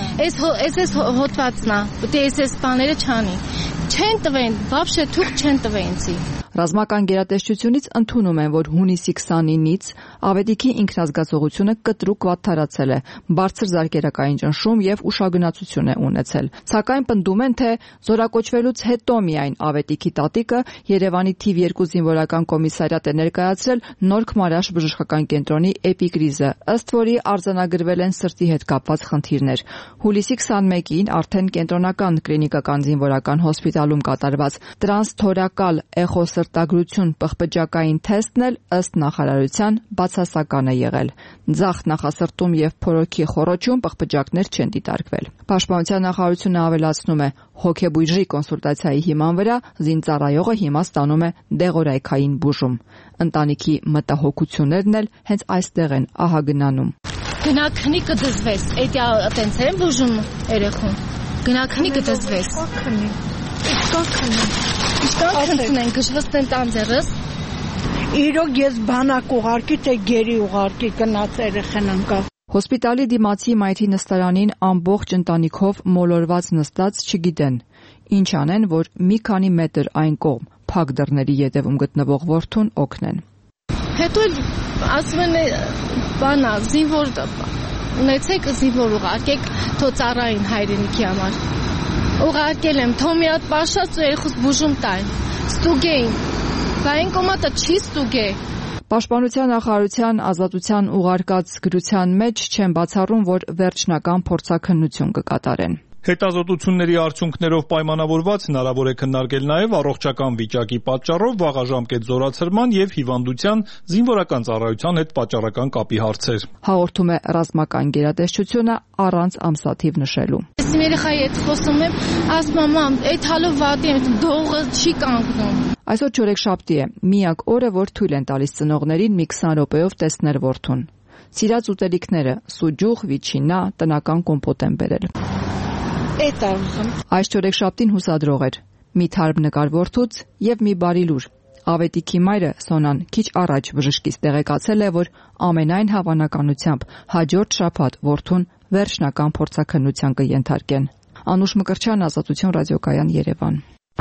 էս հոտվածն է, պետք է էս բաները չանի։ Չեն տվեն, բաբշե թուղթ չեն տվեն ինձի։ Ռազմական գերատեսչությունից ընդունում են, որ հունիսի 29-ից Ավետիքի ինքնազգացողությունը կտրուկ վատթարացել է, բարձր զարկերակային ճնշում եւ ուշագնացություն է ունեցել։ Սակայն պնդում են, թե զորակոչվելուց հետո միայն Ավետիքի տատիկը Երևանի թիվ 2 զինվորական կոմիսարիատ է ներկայացրել Նոր Քմարաշ բժշկական կենտրոնի էպիկրիզը, ըստ որի արձանագրվել են սրտի հետ կապված խնդիրներ։ Հուլիսի 21-ին արդեն կենտրոնական կլինիկական զինվորական հոսպիտալում կատարված տրանսթորակալ էխոսրտագրություն պղպջակային թեստն էլ ըստ նախարարության բացասական է եղել։ Ձախ նախասրտում եւ փորոքի խոռոչում պղպջակներ չեն դիտարկվել։ Պաշտպանության նախարարությունը ավելացնում է, հոգեբույժի կոնսուլտացիայի հիման վրա զինծառայողը հիմա ստանում է դեղորայքային բուժում։ Ընտանիքի մտահոգություններն էլ հենց այստեղ են ահագնանում։ Գնաքնի կդզվես, էդի այտենց են բուժում երեխուն։ Գնաքնի կդզվես։ Ինչքան են գժվստեն տանձերս։ Իրոք ես բանակ ուղարկի, թե գերի ուղարկի կնաց երեխեն անկավ։ Հոսպիտալի դիմացի մայթի նստարանին ամբողջ ընտանիքով մոլորված նստած չգիտեն ինչ անեն, որ մի քանի մետր այն կողմ փակ դռների ետևում գտնվող որդուն օգնեն։ Հետո ասում են բանա զինվոր ունեցեք, զինվոր ուղարկեք թո ծառային հայրենիքի համար։ Ուղարկել եմ, թո մի հատ պաշած ու երեխուս բուժում տային։ Ստուգեին, բայց կոմատը չի ստուգե։ Պաշտպանության նախարարության ազատության ուղարկած գրության մեջ չեն բացառում, որ վերջնական փորձաքննություն կկատարեն։ Հետազոտությունների արդյունքներով պայմանավորված հնարավոր է քննարկել նաև առողջական վիճակի պատճառով վաղաժամկետ զորացրման եւ հիվանդության զինվորական ծառայության հետ պատճառական կապի հարցեր։ Հաղորդում է ռազմական գերատեսչությունը առանց ամսաթիվ նշելու։ Ես իմ երեխայի հետ խոսում եմ, ասում եմ, մամ, այդ հալով վատի եմ, դողը չի կանգնում։ Այսօր չորեքշաբթի է, միակ օրը, որ թույլ են տալիս ծնողներին մի 20 րոպեով տեսնել որդուն։ Սիրած ուտելիքները՝ սուջուխ, վիչինա, տնական կոմպոտ են բերել։ Այս չորեքշաբթին հուսադրող էր։ Մի թարմ նկար որդուց եւ մի բարի լուր։ Ավետիքի մայրը Սոնան քիչ առաջ բժշկից տեղեկացել է, որ ամենայն հավանականությամբ հաջորդ շաբաթ որդուն վերջնական փորձաքննության կենթարկեն։ Անուշ Մկրտչյան, Ազատություն ռադիոկայան, Երևան։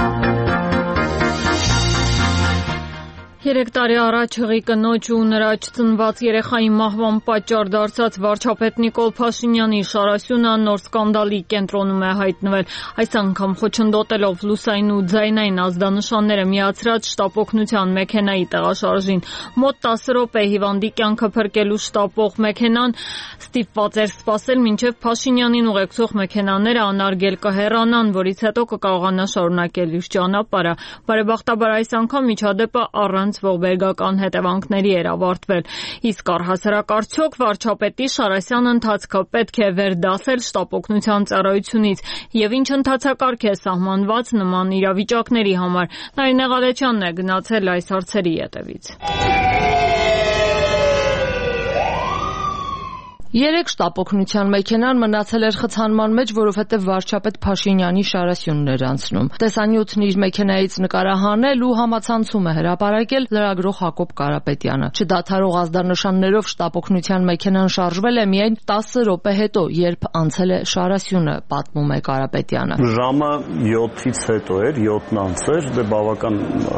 3 տարի առաջ հղի կնոջ ու նրա չծնված երեխայի մահվան պատճառ դարձած վարչապետ Նիկոլ Փաշինյանի շարասյունը նոր սկանդալի կենտրոնում է հայտնվել։ Այս անգամ խոչընդոտելով լուսային ու ձայնային ազդանշանները միացրած շտապօգնության մեքենայի տեղաշարժին։ Մոտ 10 րոպե հիվանդի կյանքը փրկելու շտապող մեքենան ստիպված էր սպասել, մինչև Փաշինյանին ուղեկցող մեքենաները անարգել կհեռանան, որից հետո կկարողանա շարունակել իր ճանապարհը։ Բարեբախտաբար այս անգամ միջադեպը առանց ողբերգական հետևանքների էր ավարտվել։ Իսկ առհասարակ արդյոք վարչապետի Շարասյան ընթացքը պետք է վերդասել շտապօգնության ծառայությունից եւ ինչ ընթացակարգ է սահմանված նման իրավիճակների համար։ Նարինե Ղալեչյանն է գնացել այս հարցերի ետևից։ Երեք շտապօգնության մեքենան մնացել էր խցանման մեջ, որովհետև վարչապետ Փաշինյանի շարասյունն էր անցնում։ Տեսանյութն իր մեքենայից նկարահանել ու համացանցում է հրապարակել լրագրող Հակոբ Կարապետյանը։ Չդադարող ազդանշաններով շտապօգնության մեքենան շարժվել է միայն 10 րոպե հետո, երբ անցել է շարասյունը, պատմում է Կարապետյանը։ Ժամը 7-ից հետո էր, 7-ն անցեր, դե բավական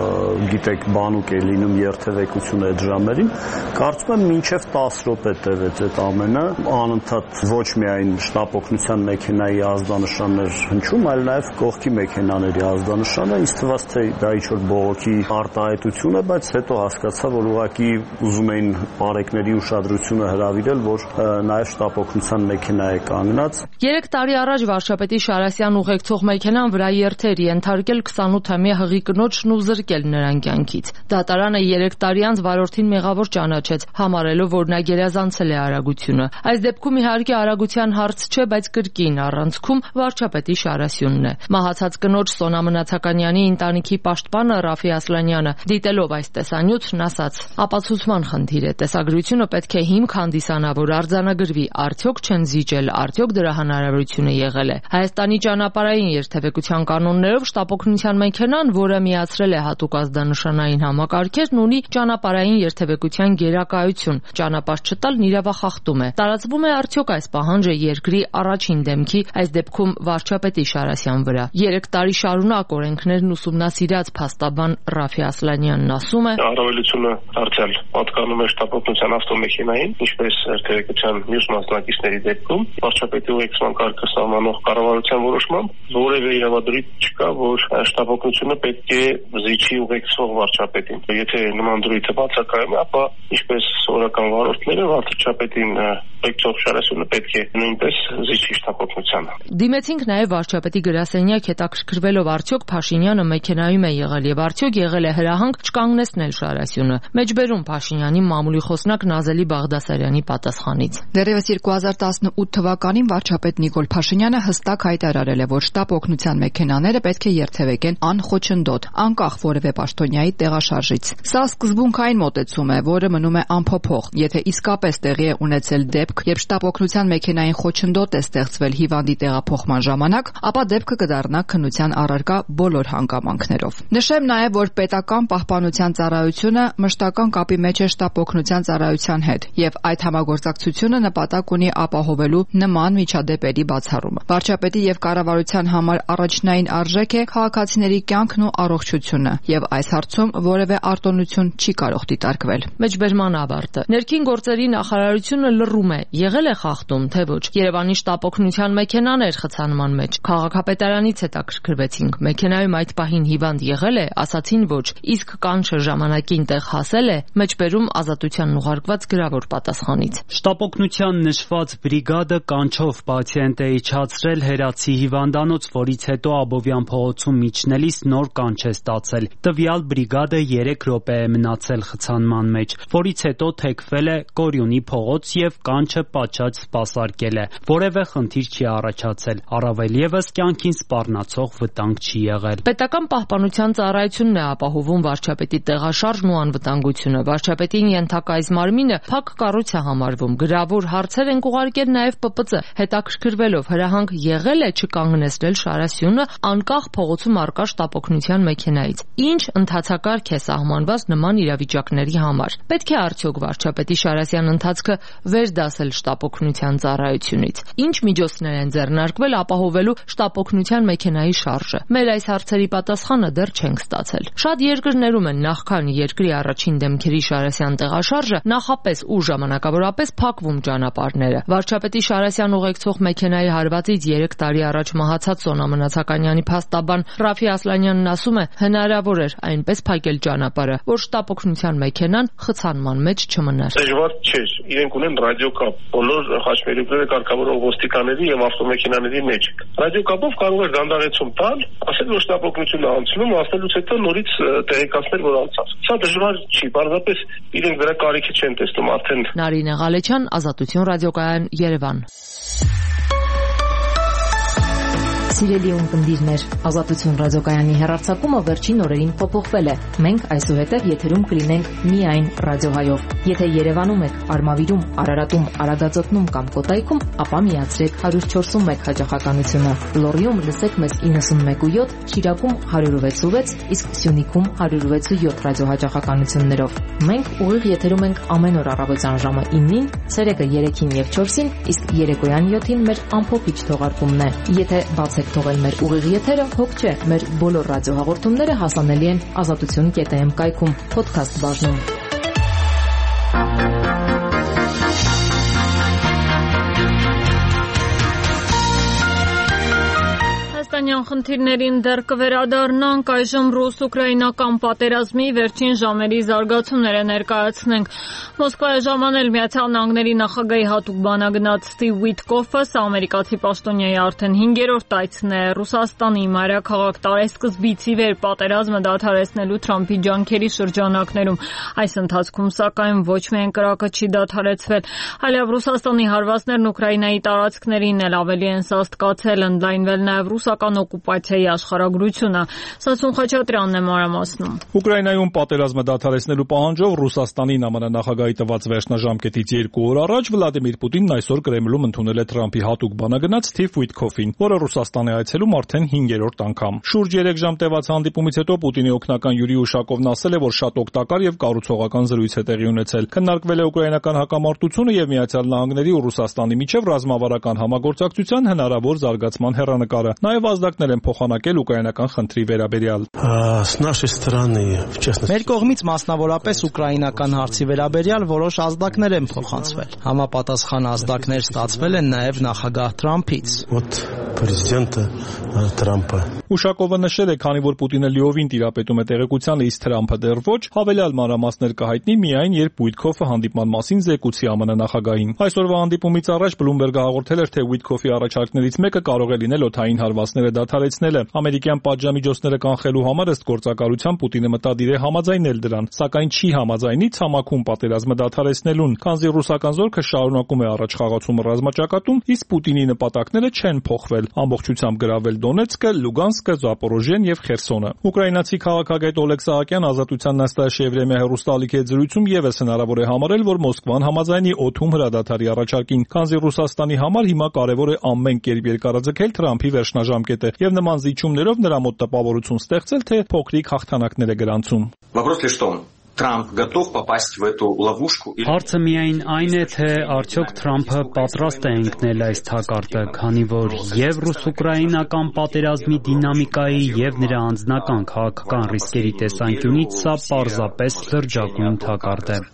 գիտեք բանուկ է լինում երթևեկությունը այդ ժամերին։ Կարծում եմ մինչև 10 րոպե տևեց այդ ամենը, անընդհատ ոչ միայն շտապօգնության մեքենայի ազդանշաններ հնչում, այլ նաև կողքի մեքենաների ազդանշանը, ինձ թվաց թե դա ինչ-որ բողոքի արտահայտություն է, բայց հետո հասկացա, որ ուղղակի ուզում էին բարեկների ուշադրությունը հրավիրել, որ նաև շտապօգնության մեքենա է կանգնած։ 3 տարի առաջ վարչապետի Շարասյան ուղեկցող մեքենան վրա երթեր ենթարկել 28-ամյա հղի կնոջն ու զրկել նրան կյանքից։ Դատարանը 3 տարի անց վարորդին մեղավոր ճանաչեց, համարելով, որ նա գերազանցել է արագությունը։ Այս դեպքում իհարկե արագության հարց չէ, բայց կրկին առանցքում վարչապետի Շարասյունն է։ Մահացած կնոջ Սոնա Մնացականյանի ընտանիքի պաշտպանը Ռաֆի Ասլանյանը, դիտելով այս տեսանյութն, ասաց. ապացուցման խնդիր է, տեսագրությունը պետք է հիմք հանդիսանա, որ արձանագրվի, արդյոք չեն զիջել, արդյոք դրա հնարավորությունը եղել է։ Հայաստանի ճանապարհային երթևեկության կանոններով շտապօգնության մեքենան, որը միացրել է հատուկ ազդանշանային համակարգերն, ունի ճանապարհային երթևեկության գերակայություն։ Ճանապարհ չտալն իրավախախտում է։ Տարածվում է արդյոք այս պահանջը երկրի առաջին դեմքի, այս դեպքում վարչապետի Շարասյան վրա։ 3 տարի շարունակ օրենքներն ուսումնասիրած փաստաբան Ռաֆի Ասլանյանն ասում է. առավելությունը դարձյալ պատկանում է շտապօգնության ավտոմեքենային, ինչպես երթևեկության մյուս մասնակիցների դեպքում, վարչապետի ուղեկցման կարգը սահմանող կառավարության որոշմամբ որևէ իրավադրույթ չկա, որ շտապօգնությունը պետք է զիջի ուղեկցող վարչապետին։ Եթե նման դրույթը բացակայում է, ապա ինչպես սովորական վարորդները վարչապետին ուղեկցող Շարասյունը պետք է նույնպես զիջի շտապօգնությանը։ Դիմեցինք նաև վարչապետի գրասենյակ հետաքրքրվելով արդյոք Փաշինյանը մեքենայում է եղել եւ արդյոք եղել է հրահանգ չկանգնեցնել Շարասյունը։ Մեջբերում Փաշինյանի մամուլի խոսնակ Նազելի Բաղդասարյանի պատասխանից։ Դեռևս 2018 թվականին վարչապետ Նիկոլ Փաշինյանը հստակ հայտարարել է, որ շտապօգնության մեքենաները պետք է երթևեկեն անխոչնդոտ, անկախ որևէ պաշտոնյայի տեղաշարժից։ Սա սկզբունքային մոտեցում է, որը մնում է անփոփոխ։ Եթե իսկապես տեղի է ունեցել դեպք, երբ շտապօգնության մեքենային խոչընդոտ է ստեղծվել հիվանդի տեղափոխման ժամանակ, ապա դեպքը կդառնա քննության առարկա բոլոր հանգամանքներով։ Նշեմ նաև, որ պետական պահպանության ծառայությունը մշտական կապի մեջ է շտապօգնության ծառայության հետ, եւ այդ համագործակցությունը նպատակ ունի ապահովելու նման միջադեպերի բացառումը։ Վարչապետի եւ կառավարության համար առաջնային արժեք է քաղաքացիների կյանքն ու առողջությունը, եւ այս հարցում որևէ արտոնություն չի կարող դիտարկվել։ Մեջբերման ավարտը։ Ներքին գործերի նախարարությունը լռում է, եղել է խախտում, թե ոչ։ Երևանի շտապօգնության մեքենան էր խցանման մեջ։ Քաղաքապետարանից հետաքրքրվեցինք, մեքենայում այդ պահին հիվանդ եղել է, ասացին ոչ, իսկ կանչը ժամանակին տեղ հասել է, մեջբերում Ազատությանն ուղարկված գրավոր պատասխանից։ Շտապօգնության նշված բրիգադը կանչով պացիենտ է իջացրել Հերացի հիվանդանոց, որից հետո Աբովյան փողոցում միջնելիս նոր կանչ է ստացել։ Տվյալ բրիգադը 3 րոպե է մնացել խցանման մեջ, որից հետո թեքվել է Կորյունի փողոց եւ կանչը պատշաճ սպասարկել է։ Որևէ խնդիր չի առաջացել, առավել եւս կյանքին սպառնացող վտանգ չի եղել։ Պետական պահպանության ծառայությունն է ապահովում վարչապետի տեղաշարժն ու անվտանգությունը։ Վարչապետին ենթակա այս մարմինը փակ կառույց է համարվում։ Գրավոր հարցեր են ուղարկել նաև ՊՊԾ, հետաքրքրվելով հրահանգ եղել է չկանգնեցնել Շարասյունը անկախ փողոցում առկա շտապօգնության մեքենայից։ Ինչ ընթացակարգ է սահմանված նման իրավիճակների համար։ Պետք է արդյոք վարչապետի Շարասյան ընթացքը վերդասել շտապօգնության ծառայությունից։ Ինչ միջոցներ են ձեռնարկվել ապահովելու շտապօգնության մեքենայի շարժը։ Մեր այս հարցերի պատասխանը դեռ չենք ստացել։ Շատ երկրներում են նախքան երկրի առաջին դեմքերի Շարասյան տեղաշարժը նախապես ու ժամանակավորապես փակվում ճանապարհները։ Վարչապետի Շարասյան ուղեկցող մեքենայի հարվածից 3 տարի առաջ մահացած Սոնա Մնացականյանի փաստաբան Ռաֆի Ասլանյանն ասում է, հնարավոր էր այնպես փակել ճանապարհը, որ շտապօգնության մեքենան խցանման մեջ չմնար։ Դժվար չէր, իրենք ունեն ռադիոկապ, բոլոր խաչմերուկները կարգավորող ոստիկանների եւ ավտոմեքենաների մեջ։ Ռադիոկապով կարող էր դանդաղեցում տալ, ասել, որ շտապօգնությունը անցնում, ասելուց հետո նորից տեղեկացնել, որ անցավ։ Սա դժվար չի, բարձրապես իրենք դրա կարիքը չեն տեսնում արդեն։ Նարինե Ղալեչյան, Ազատություն ռադիոկայան, Երևան։ Սիրելի ունկնդիրներ, Ազատություն ռադիոկայանի հեռարձակումը վերջին օրերին փոփոխվել է։ Մենք այսուհետև եթերում կլինենք միայն ռադիոհայով։ Եթե Երևանում եք, Արմավիրում, Արարատում, Արագածոտնում կամ Կոտայքում, ապա միացրեք 104.1 հաճախականությունը։ Լոռիում լսեք մեզ 91.7, Շիրակում 106.6, իսկ Սյունիքում 106.7 ռադիոհաճախականություններով։ Մենք ուղիղ եթերում ենք ամեն օր առավոտյան ժամը 9-ին, ցերեկը 3-ին եւ 4-ին, իսկ երեկոյան 7-ին մեր ամփոփիչ թողարկումն է։ Եթե բաց եք թողել մեր ուղիղ եթերը, հոգ չէ, մեր բոլոր ռադիոհաղորդումները հասանելի են azatutun.am կայքում, podcast բաժնում։ Հայաստանյան խնդիրներին դեռ կվերադառնանք, այժմ ռուս-ուկրաինական պատերազմի վերջին ժամերի զարգացումները ներկայացնենք։ Մոսկվայի ժամանել Միացյալ Նահանգների նախագահի հատուկ բանագնաց Ստիվ Ուիթկոֆը, սա ամերիկացի պաշտոնյայի արդեն 5-րդ այցն է Ռուսաստանի մայրաքաղաք տարեսկզբից ի վեր պատերազմը դադարեցնելու Թրամփի ջանքերի շրջանակներում։ Այս ընթացքում, սակայն, ոչ միայն կրակը չի դադարեցվել, այլև Ռուսաստանի հարվածներն Ուկրաինայի տարածքներին էլ ավելի են սաստկացել, ընդլայնվել նաև ռուսական օկուպացիայի աշխարհագրությունը։ Սասուն Խաչատրյանն է մանրամասնում։ Ուկրաինայում պատերազմը դադարեցնելու պահանջով Ռուսաստանին ԱՄՆ նախագահի տված վերջնաժամկետից 2 օր առաջ Վլադիմիր Պուտինն այսօր Կրեմլում ընդունել է Թրամփի հատուկ բանագնաց Ստիվ Ուիթկոֆին, որը Ռուսաստան է այցելում արդեն 5-րդ անգամ։ Շուրջ 3 ժամ տևած հանդիպումից հետո Պուտինի օգնական Յուրի Ուշակովն ասել է, որ շատ օգտակար եւ կառուցողական զրույց է տեղի ունեցել։ Քննարկվել է ուկրաինական հակամարտությունը եւ Միացյալ Նահանգների ու Ռուսաստանի միջև ռազմավարական համագործակցության հնարավոր զարգացման հեռանկարը։ Նաև ազդակներ են փոխանակել ուկրաինական խնդրի վերաբերյալ։ Մեր կողմից մասնավորապես ուկրաինական հարցի վերաբերյալ որոշ ազդակներ են փոխանցվել։ Համապատասխան ազդակներ ստացվել են նաև նախագահ Թրամփից։ Ուշակովը նշել է, քանի որ Պուտինը լիովին տիրապետում է տեղեկությանը, իսկ Թրամփը դեռ ոչ, հավելյալ մանրամասներ կհայտնի միայն երբ Ուիթկոֆը հանդիպման մասին զեկուցի ԱՄՆ նախագահին։ Այսօրվա հանդիպումից առաջ Բլումբերգը հաղորդել էր, թե Ուիթկոֆի առաջարկներից մեկը կարող է լինել օդային հարվածները դադարեցնելը։ Ամերիկյան պատժամիջոցները կանխելու համար ըստ գործակալության Պուտինը մտադիր է համաձայնել դրան, սակայն չի համաձայնի ցամաքում պատերազմը դադարեցնելուն, քանզի ռուսական զորքը շարունակում է առաջ խաղացումը ռազմաճակատում, իսկ Պուտինի նպատակները չեն փոխվել՝ ամբողջությամբ գրավել Դոնեցկը, Լուգանսկը, Զապորոժիեն եւ Խերսոնը։ Ուկրաինացի քաղաքագետ Օլեգ Սահակյան Ազատության Նաստաշիե Եվրեմիա հեռուստաալիքի հետ զրույցում եւս հնարավոր է համարել, որ Մոսկվան համաձայնի օդում հրադադարի առաջարկին, քանզի Ռուսաստանի համար հիմա կարևոր է ամեն կերպ երկարաձգել Թրամփի վերջնաժամկետը եւ նման զիջումներով նրա մոտ տպավորություն ստեղծել, թե փոքրիկ հաղթանակներ է գրանցում։ Հարցը միայն այն է, թե արդյոք Թրամփը պատրաստ է ընկնել այս թակարդը, քանի որ եւ ռուս-ուկրաինական պատերազմի դինամիկայի եւ նրա անձնական քաղաքական ռիսկերի տեսանկյունից սա պարզապես լրջագույն թակարդ է։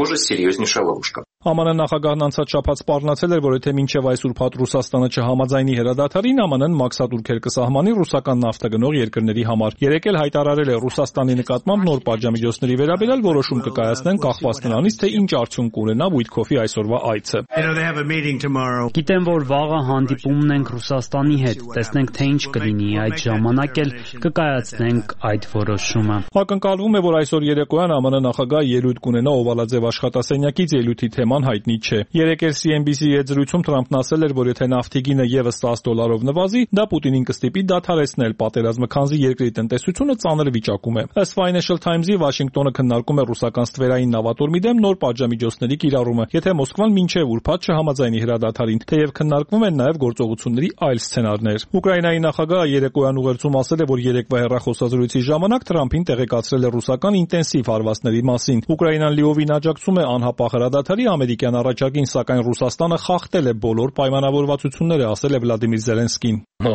ԱՄՆ նախագահն անցած շաբաթ սպառնացել էր, որ եթե մինչև այս ուրբաթ Ռուսաստանը չհամաձայնի հրադադարին, ԱՄՆ-ն մաքսատուրքեր կսահմանի ռուսական նավթը գնող երկրների համար։ Երեկ էլ հայտարարել է Ռուսաստանի նկատմամբ նոր պատժամիջոցների վերաբերյալ որոշում կկայացնեն կախված նրանից, թե ինչ արդյունք կունենա Ուիթկոֆի այսօրվա այցը։ Գիտեմ, որ վաղը հանդիպումն ենք Ռուսաստանի հետ, տեսնենք թե ինչ կլինի, այդ ժամանակ էլ կկայացնենք այդ որոշումը։ Ակնկալվում է, որ այսօր երեկոյան ԱՄՆ նախագահը ելույթ կունենա Օվալաձև աշխատասենյակից, ելույթի թեման հայտնի չէ։ Երեկ էլ CNBC-ի հետ զրույցում Թրամփն ասել էր, որ եթե նավթի գինը եւս $10 նվազի, դա Պուտինին կստիպի դադարեցնել պատերազմը, քանզի երկրի տնտեսությունը ծանր վիճակում է։ Ըստ Financial Times-ի Վաշինգտոնը քննարկում է ռուսական ստվերային նավատորմի դեմ նոր պատժամիջոցների կիրառումը, եթե Մոսկվան մինչև ուրբաթ չհամաձայնի հրադադարին, թեև քննարկվում են նաև գործողությունների այլ սցենարներ։ Ուկրաինայի նախագահը երեկոյան ուղերձում ասել է, որ երեկվա հեռախոսազրույցի ժամանակ Թրամփին տեղեկացրել է ռուսական ինտենսիվ հարվածների մասին։ Ուկրաինան լիովին աջակցում է անհապաղ հրադադարի ամերիկյան առաջարկին, սակայն Ռուսաստանը խախտել է բոլոր պայմանավորվածությունները, ասել է Վլադիմիր Զելենսկին։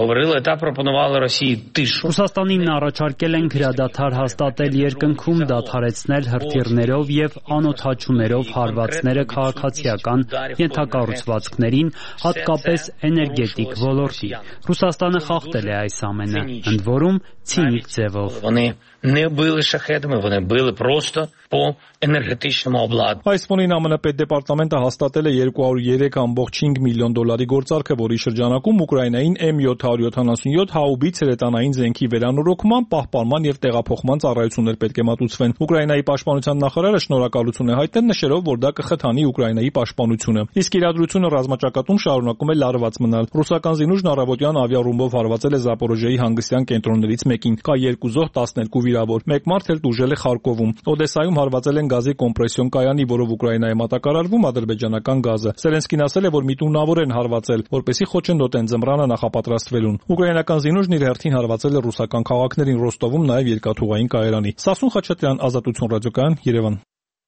Ռուսաստանին առաջարկել են հրադադար հաստատել երկնքում, դադարեցնել հրթիռներով եւ անօդաչուներով հարվածները քաղաքացիական ենթակառուցվածքներին, հատկապես էներգետիկ ոլորտի։ Ռուսաստանը խախտել է այս ամենը, ընդ որում ցինիկ ձևով։ не были шахедами, вони били просто по энергетичному обладу. Այս ֆոնին ԱՄՆ պետդեպարտամենտը հաստատել է $203.5 միլիոն գործարքը, որի շրջանակում Ուկրաինային M777 հաուբից հրետանային զենքի վերանորոգման, պահպանման եւ տեղափոխման ծառայություններ պետք է մատուցվեն։ Ուկրաինայի պաշտպանության նախարարը շնորհակալություն է հայտնել, նշելով, որ դա կխթանի Ուկրաինայի պաշտպանությունը։ Իսկ իրադրությունը ռազմաճակատում շարունակում է լարված մնալ։ Ռուսական զինուժն առավոտյան ավիառումբով հարվածել է Զապորոժիայի հանգստյան կենտրոններից մեկին։ Կա 2 զոհ, 12 վիրավոր։ Մեկ մարդ էլ տուժել է Խարկովում։ Օդեսայում հարվածել են գազի կոմպրեսիոն կայանի, որով Ուկրաինայի մատակարարվում ադրբեջանական գազը։ Սելենսկին ասել է, որ միտումնավոր են հարվածել, որպեսզի խոչընդոտեն ձմռանը նախապատրաստվելուն։ Ուկրաինական զինուժն իր հերթին հարվածել է ռուսական քաղաքներին Ռոստովում, նաև երկաթուղային կայարանի։ Սասուն Խաչատրյան, Ազատություն ռադիոկայան, Երևան։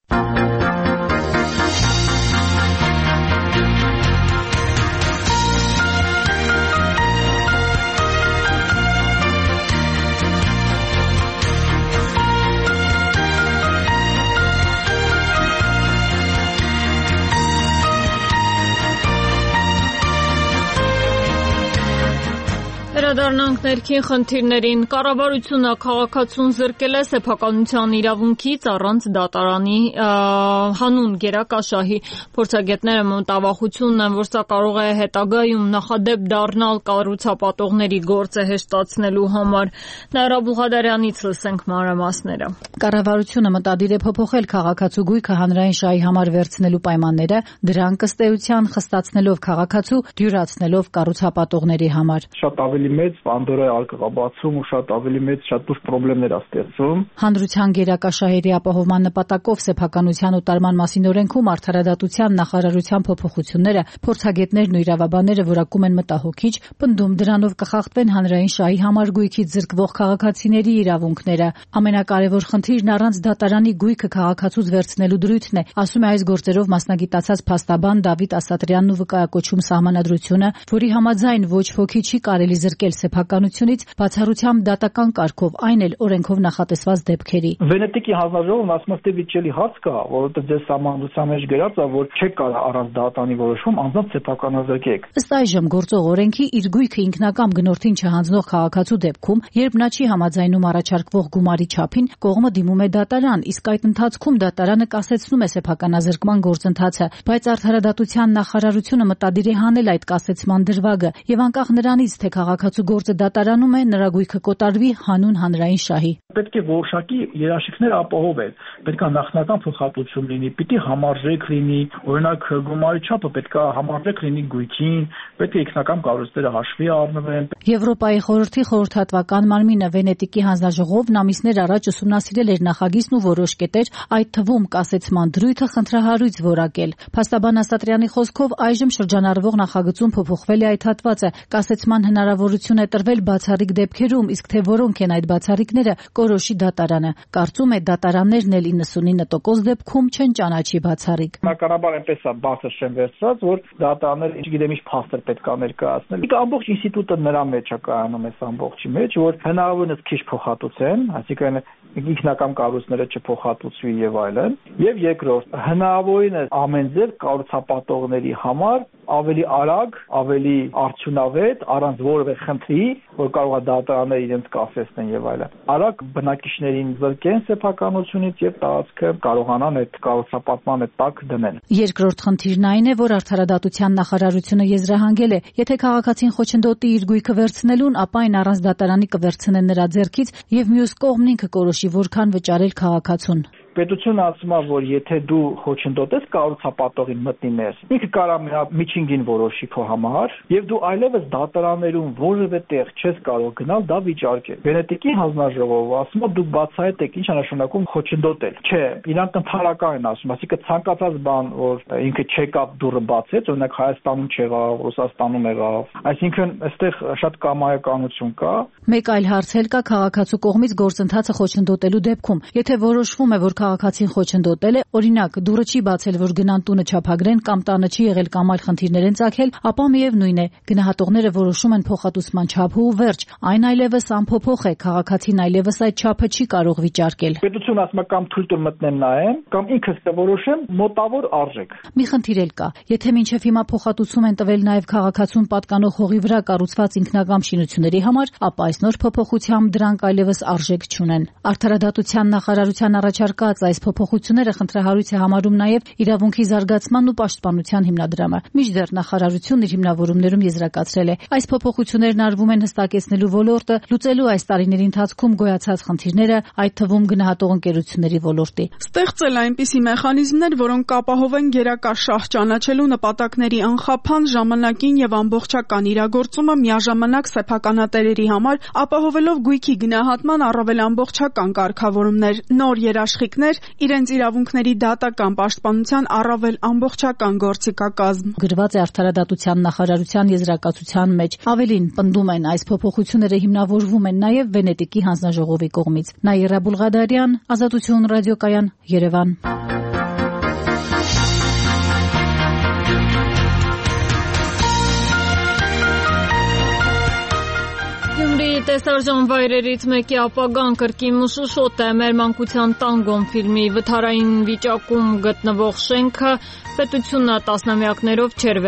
Վերադառնանք ներքին խնդիրներին։ Կառավարությունը քաղաքացուն զրկել է սեփականության իրավունքից առանց դատարանի հանուն գերակաշահի։ Փորձագետները մտավախությունն են, որ սա կարող է հետագայում նախադեպ դառնալ կառուցապատողների գործը հեշտացնելու համար։ Նաիրա Բուղադարյանից լսենք մանրամասները։ Կառավարությունը մտադիր է փոփոխել քաղաքացու գույքը հանրային շահի համար վերցնելու պայմանները, դրանք ըստ էության խստացնելով քաղաքացու, դյուրացնելով կառուցապատողների համար։ Շատ ավելի մեծ Պանդորայի արկղաբացում ու շատ ավելի մեծ շատ լուրջ խնդիրներ է ստեղծում։ Հանրության գերակաշահերի ապահովման նպատակով սեփականության ուտարման մասին օրենքում արդարադատության նախարարության փոփոխությունները փորձագետներն ու իրավաբանները որակում են մտահոգիչ, պնդում դրանով կխախտվեն հանրային շահի համար գույքից զրկվող քաղաքացիների իրավունքները։ Ամենակարևոր խնդիրն առանց դատարանի գույքը քաղաքացուց վերցնելու դրույթն է, ասում է այս գործերով մասնագիտացած փաստաբան Դավիթ Ասատրյանն ու վկայակոչում Սահմանադրությունը, որի համաձայն ոչ ոքի չի կարելի զրկել սեփականությունից բացառությամբ դատական կարգով, այն էլ օրենքով նախատեսված դեպքերի։ Վենետիկի հանձնաժողովն ասում է, թե վիճելի հարց կա, որովհետև ձեր սահմանադրության մեջ գրած է, որ չեք կարող առանց դատանի որոշում անձամբ սեփականազրկեք։ Ըստ այժմ գործող օրենքի իր գույքը ինքնակամ գնորդին չհանձնող քաղաքացու դեպքում, երբ նա չի համաձայնում առաջարկվող գումարի չափին, կողմը դիմում է դատարան, իսկ այդ ընթացքում դատարանը կասեցնում է սեփականազրկման գործընթացը, բայց արդարադատության նախարարությունը մտադիր է հանել այդ կասեցման դրվագը եւ անկախ նրանից, թե քաղաքացու գործը դատարանում է, նրա գույքը կոտարվի հանուն հանրային շահի։ Պետք է որոշակի երաշխիքներ ապահովել, պետք է նախնական փոխհատուցում լինի, պիտի համարժեք լինի, օրինակ գումարի չափը պետք է համարժեք լինի գույքին, պետք է ինքնական կառույցները հաշվի առնվեն։ Եվրոպայի խորհրդի խորհրդատվական մարմինը Վենետիկի հանձնաժողովն ամիսներ առաջ ուսումնասիրել էր նախագիծն ու որոշ կետեր, այդ թվում կասեցման դրույթը խնդրահարույց որակել։ Փաստաբան Ասատրյանի խոսքով այժմ շրջանառվող նախագծում փոփոխվել է այդ հատվածը, կասեցման հնարավորություն է տրվել բացառիկ դեպքերում, իսկ թե որոնք են այդ բացառիկները, կորոշի դատարանը։ Կարծում է դատարաններն էլ 99% դեպքում չեն ճանաչի բացառիկ։ Բնականաբար այնպես է բացը շեն վերցրած, որ դատարանները չգիտեմ ինչ փաստեր պետք է ներկայացնել։ Իսկ ամբողջ ինստիտուտը նրա մեջ է կայանում այս ամբողջի մեջ, որ հնարավորինս քիչ փոխհատուցեն, այսինքն ինքնական կառույցները չփոխհատուցվի եւ այլն։ Եվ երկրորդ, հնարավորինս ամեն ձև կառուցապատողների համար ավելի արագ, ավելի արդյունավետ, առանց որևէ խնդրի, որ կարող է դատարանները իրենց կասեցնեն եւ այլն։ Արագ բնակիչներին զրկեն սեփականությունից եւ տարածքը կարողանան այդ կառուցապատման տակ դնեն։ Երկրորդ խնդիրն այն է, որ արդարադատության նախարարությունը եզրահանգել է, եթե քաղաքացին խոչընդոտի իր գույքը վերցնելուն, ապա այն առանց դատարանի կվերցնեն նրա ձեռքից եւ մյուս կողմն ինքը կորոշի որքան վճարել քաղաքացուն։ Պետությունը ասում է, որ եթե դու խոչընդոտես կառուցապատողին մտնի ներս, ինքը կարող է միջինգին որոշի քո համար, եւ դու այլևս դատարաններում որևէ տեղ չես կարող գնալ դա վիճարկել։ Վենետիկի հանձնաժողովը ասում է դուք բացահայտ եք ինչ նշանակում խոչընդոտել։ Չէ, իրանք ընդհանրական են ասում, այսինքն ցանկացած բան, որ ինքը չեկավ դուրը բացեց, օրինակ Հայաստանում չեղավ, Ռուսաստանում եղավ, այսինքն այստեղ շատ կամայականություն կա։ Մեկ այլ հարց էլ կա քաղաքացու կողմից գործընթացը խոչընդոտելու դեպքում, եթե որոշվում է, որ քաղաքացին խոչընդոտել է, օրինակ, դուռը չի բացել, որ գնան տունը չափագրեն կամ տանը չի եղել կամ այլ խնդիրներ են ծագել, ապա միևնույն է, գնահատողները որոշում են փոխհատուցման չափը ու վերջ։ Այն այլևս անփոփոխ է, քաղաքացին այլևս այդ չափը չի կարող վիճարկել։ Պետությունը ասում է կամ թույլ տուն մտնեն նայեն, կամ ինքս կորոշեմ մոտավոր արժեք։ Մի խնդիր էլ կա, եթե մինչև հիմա փոխհատուցում են տվել նաև քաղաքացուն պատկանող հողի վրա կառուցված ինքնագամ շինությունների համար, ապա այս նոր փոփոխությամբ դրանք այլևս արժեք չունեն։ Արդարադատության նախարարության առաջարկած այս փոփոխությունները խնդրահարույց է համարում նաև իրավունքի զարգացման ու պաշտպանության հիմնադրամը։ Մինչդեռ նախարարությունն իր հիմնավորումներում եզրակացրել է, այս փոփոխություններն արվում են հստակեցնելու ոլորտը, լուծելու այս տարիների ընթացքում գոյացած խնդիրները, այդ թվում գնահատող ընկերությունների ոլորտի։ Ստեղծել այնպիսի մեխանիզմներ, որոնք կապահովեն գերակա շահ ճանաչելու նպատակների անխափան, ժամանակին եւ ամբողջական իրագործումը միաժամանակ սեփականատերերի համար, ապահովելով գույքի գնահատման առավել ամբողջական կարգավորումներ, նոր երաշխիքներ, իրենց իրավունքների դատական պաշտպանության առավել ամբողջական գործիքակազմ։ Գրված է Արդարադատության նախարարության եզրակացության մեջ։ Ավելին, պնդում են, այս փոփոխությունները հիմնավորվում են նաև Վենետիկի հանձնաժողովի կողմից։ Նաիրա Բուլղադարյան, Ազատություն ռադիոկայան, Երևան։ Գյումրիի տեսարժան վայրերից մեկի ապագան կրկին մշուշոտ է։ Մեր մանկության տանգոն ֆիլմի վթարային վիճակում գտնվող շենքը պետությունը տասնամյակներով չէր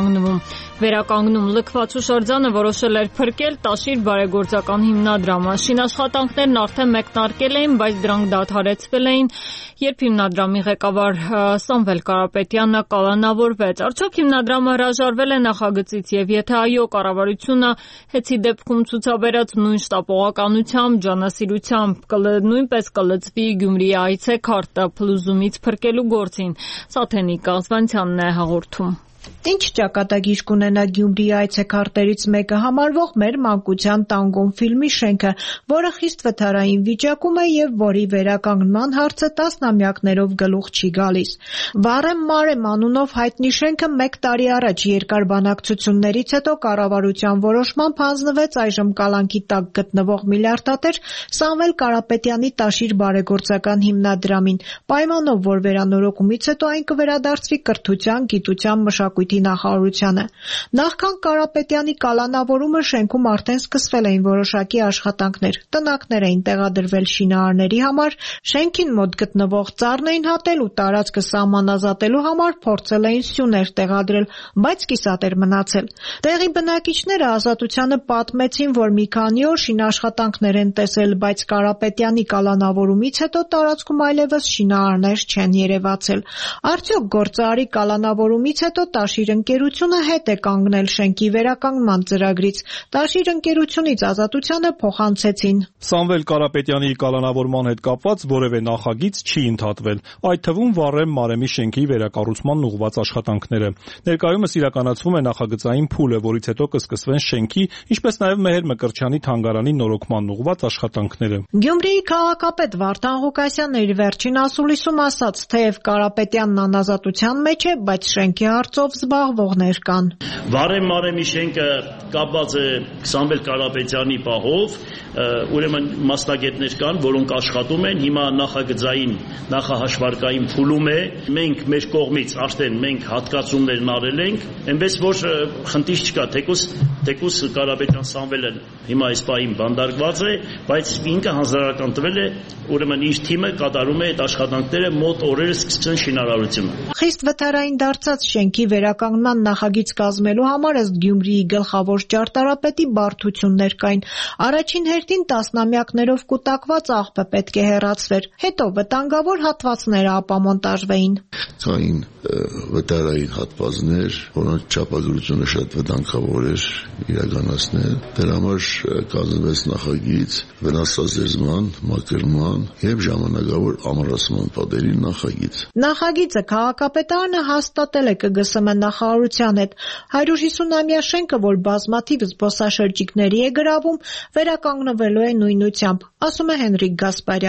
վերականգնում լքված հուշարձանը որոշել էր փրկել Տաշիր բարեգործական հիմնադրամը։ Շինաշխատանքներն արդեն մեկնարկել էին, բայց դրանք դադարեցվել էին, երբ հիմնադրամի ղեկավար Սամվել Կարապետյանը կալանավորվեց։ Արդյոք հիմնադրամը հրաժարվել է նախագծից եւ եթե այո, կառավարությունը հեծի դեպքում ցուցաբերած նույն շտապողականությամբ, ջանասիրությամբ նույնպես կլծվի Գյումրիի այցեքարտը փլուզումից փրկելու գործին։ Սաթենիկ Ազվանցյանն է հաղորդում։ Ինչ ճակատագիր կունենա Գյումրիի այցեքարտերից մեկը համարվող Մեր մանկության տանգոն ֆիլմի շենքը, որը խիստ վթարային վիճակում է եւ որի վերականգնման հարցը տասնամյակներով գլուխ չի գալիս։ Վարեմ Մարեմ անունով հայտնի շենքը 1 տարի առաջ երկար բանակցություններից հետո կառավարության որոշմամբ հանձնվեց այժմ կալանքի տակ գտնվող միլիարդատեր Սամվել Կարապետյանի Տաշիր բարեգործական հիմնադրամին, պայմանով, որ վերանորոգումից հետո այն կվերադարձվի կրթության, գիտության, մշակույթի նախարարությանը։ Նախքան Կարապետյանի կալանավորումը շենքում արդեն սկսվել էին որոշակի աշխատանքներ։ Տնակներ էին տեղադրվել շինարարների համար, շենքին մոտ գտնվող ծառն էին հատել ու տարածքը սահմանազատելու համար փորձել էին սյուներ տեղադրել, բայց կիսատ էր մնացել։ Տեղի բնակիչները Ազատությանը պատմեցին, որ մի քանի օր շինաշխատանքներ են տեսել, բայց Կարապետյանի կալանավորումից հետո տարածքում այլևս շինարարներ չեն երևացել։ Արդյոք գործարարի կալանավորումից հետո Տաշիր ընկերությունը հետ է կանգնել շենքի վերականգնման ծրագրից։ Տաշիր ընկերությունից Ազատությանը փոխանցեցին։ Սամվել Կարապետյանի կալանավորման հետ կապված որևէ նախագիծ չի ընդհատվել, այդ թվում Վարեմ Մարեմի շենքի վերակառուցմանն ուղղված աշխատանքները։ Ներկայումս իրականացվում է նախագծային փուլը, որից հետո կսկսվեն շենքի, ինչպես նաև Մեհեր Մկրտչյանի թանգարանի նորոգմանն ուղղված աշխատանքները։ Գյումրիի քաղաքապետ Վարդան Ղուկասյանն իր վերջին ասուլիսում ասաց, թեև Կարապետյանն անազատության մեջ է, բայց շենքի հարցով զբաղվողներ կան։ Վարեմ Մարեմի շենքը կապված է Սամվել Կարապետյանի պահով, ուրեմն մասնագետներ կան, որոնք աշխատում են, հիմա նախագծային, նախահաշվարկային փուլում է, մենք մեր կողմից արդեն մենք հատկացումներն արել ենք, այնպես որ խնդիր չկա, թեկուզ Կարապետյան Սամվելը հիմա այս պահին բանդարկված է, բայց ինքը հանձնարարական տվել է, ուրեմն իր թիմը կատարում է այդ աշխատանքները, մոտ օրերս սկսեն շինարարությունը։ Խիստ վթարային դարձած շենքի վերականգնման նախագիծ կազմելու համար ըստ Գյումրիի գլխավոր ճարտարապետի բարդություններ կային։ Առաջին հերթին տասնամյակներով կուտակված աղբը պետք է հեռացվեր, հետո վտանգավոր հատվածները ապամոնտաժվեին։ Կային վտարային հատվածներ, որոնց չափազրույցությունը շատ վտանգավոր էր իրականացնել։ Դրա համար կազմվեց նախագիծ վնասազերծման, մաքրման եւ ժամանակավոր ամրացման պատերի նախագիծ։ Նախագիծը քաղաքապետարանը հաստատել է ԿԳՍՄ նախարարության հետ։ 150-ամյա շենքը, որ բազմաթիվ զբոսաշրջիկների է գրավում, վերականգնվելու է նույնությամբ, ասում է Հենրիկ Գասպարյանը։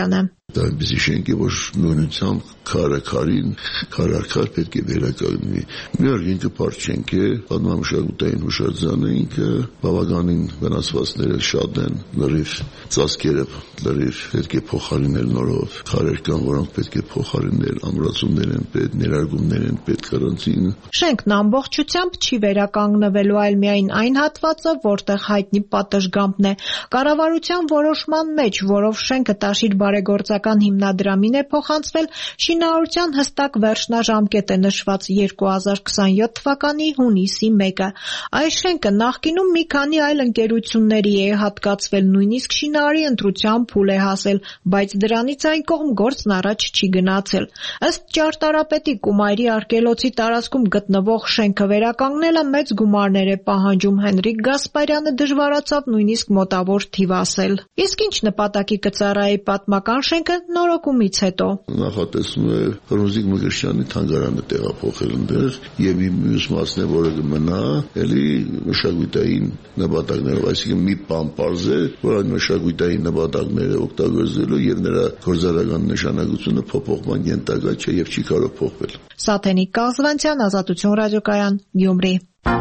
Դա այնպեսի շենք է, որ նույնությամբ քարաքարին քարարքար պետք է վերականգնվի։ Մի օր ինքը բարդ շենք է, պատմամշակութային հուշարձանը ինքը բավականին վնասվածքները շատ են, լրիվ ծածկերը լրիվ պետք է փոխարինել նորով, քարեր կան, որոնք պետք է փոխարինել, ամրացումներ են պետք, ներարգումներ են պետք առանցին։ Շենքն ամբողջությամբ չի վերականգնվելու, այլ միայն այն հատվածը, որտեղ հայտնի պատշգամբն է։ Կառավարության որոշման մեջ, որով շենքը Տաշիր բարեգործական հիմնադրամին է փոխանցվել, շինարարության հստակ վերջնաժամկետ է նշված 2027 թվականի հունիսի 1-ը։ Այս շենքը նախկինում մի քանի այլ ընկերությունների է հատկացվել, նույնիսկ շինարարի ընտրության փուլ է հասել, բայց դրանից այն կողմ գործն առաջ չի գնացել։ Ըստ ճարտարապետի Կումայրի արգելոցի տարածքում գտնվող շենքը վերականգնելը մեծ գումարներ է պահանջում։ Հենրիկ Գասպարյանը դժվարացավ նույնիսկ մոտավոր թիվ ասել։ Իսկ ինչ նպատակի կծառայի պատմական շենքը նորոգումից հետո։ Նախատեսվում է Ֆրունզիկ Մկրտչյանի թանգարանը տեղափոխել այնտեղ եւ մի մյուս մասն է, որը կմնա էլի մշակութային նպատակներով, այսինքն մի բան պարզ է, որ այն մշակութային նպատակները օգտագործելու եւ նրա գործարարական նշանակությունը փոփոխման ենթակա չէ եւ չի կարող փոխվել։ Սաթենիկ Կազվանցյան, Ազատություն ռադիոկայան, Գյումրի։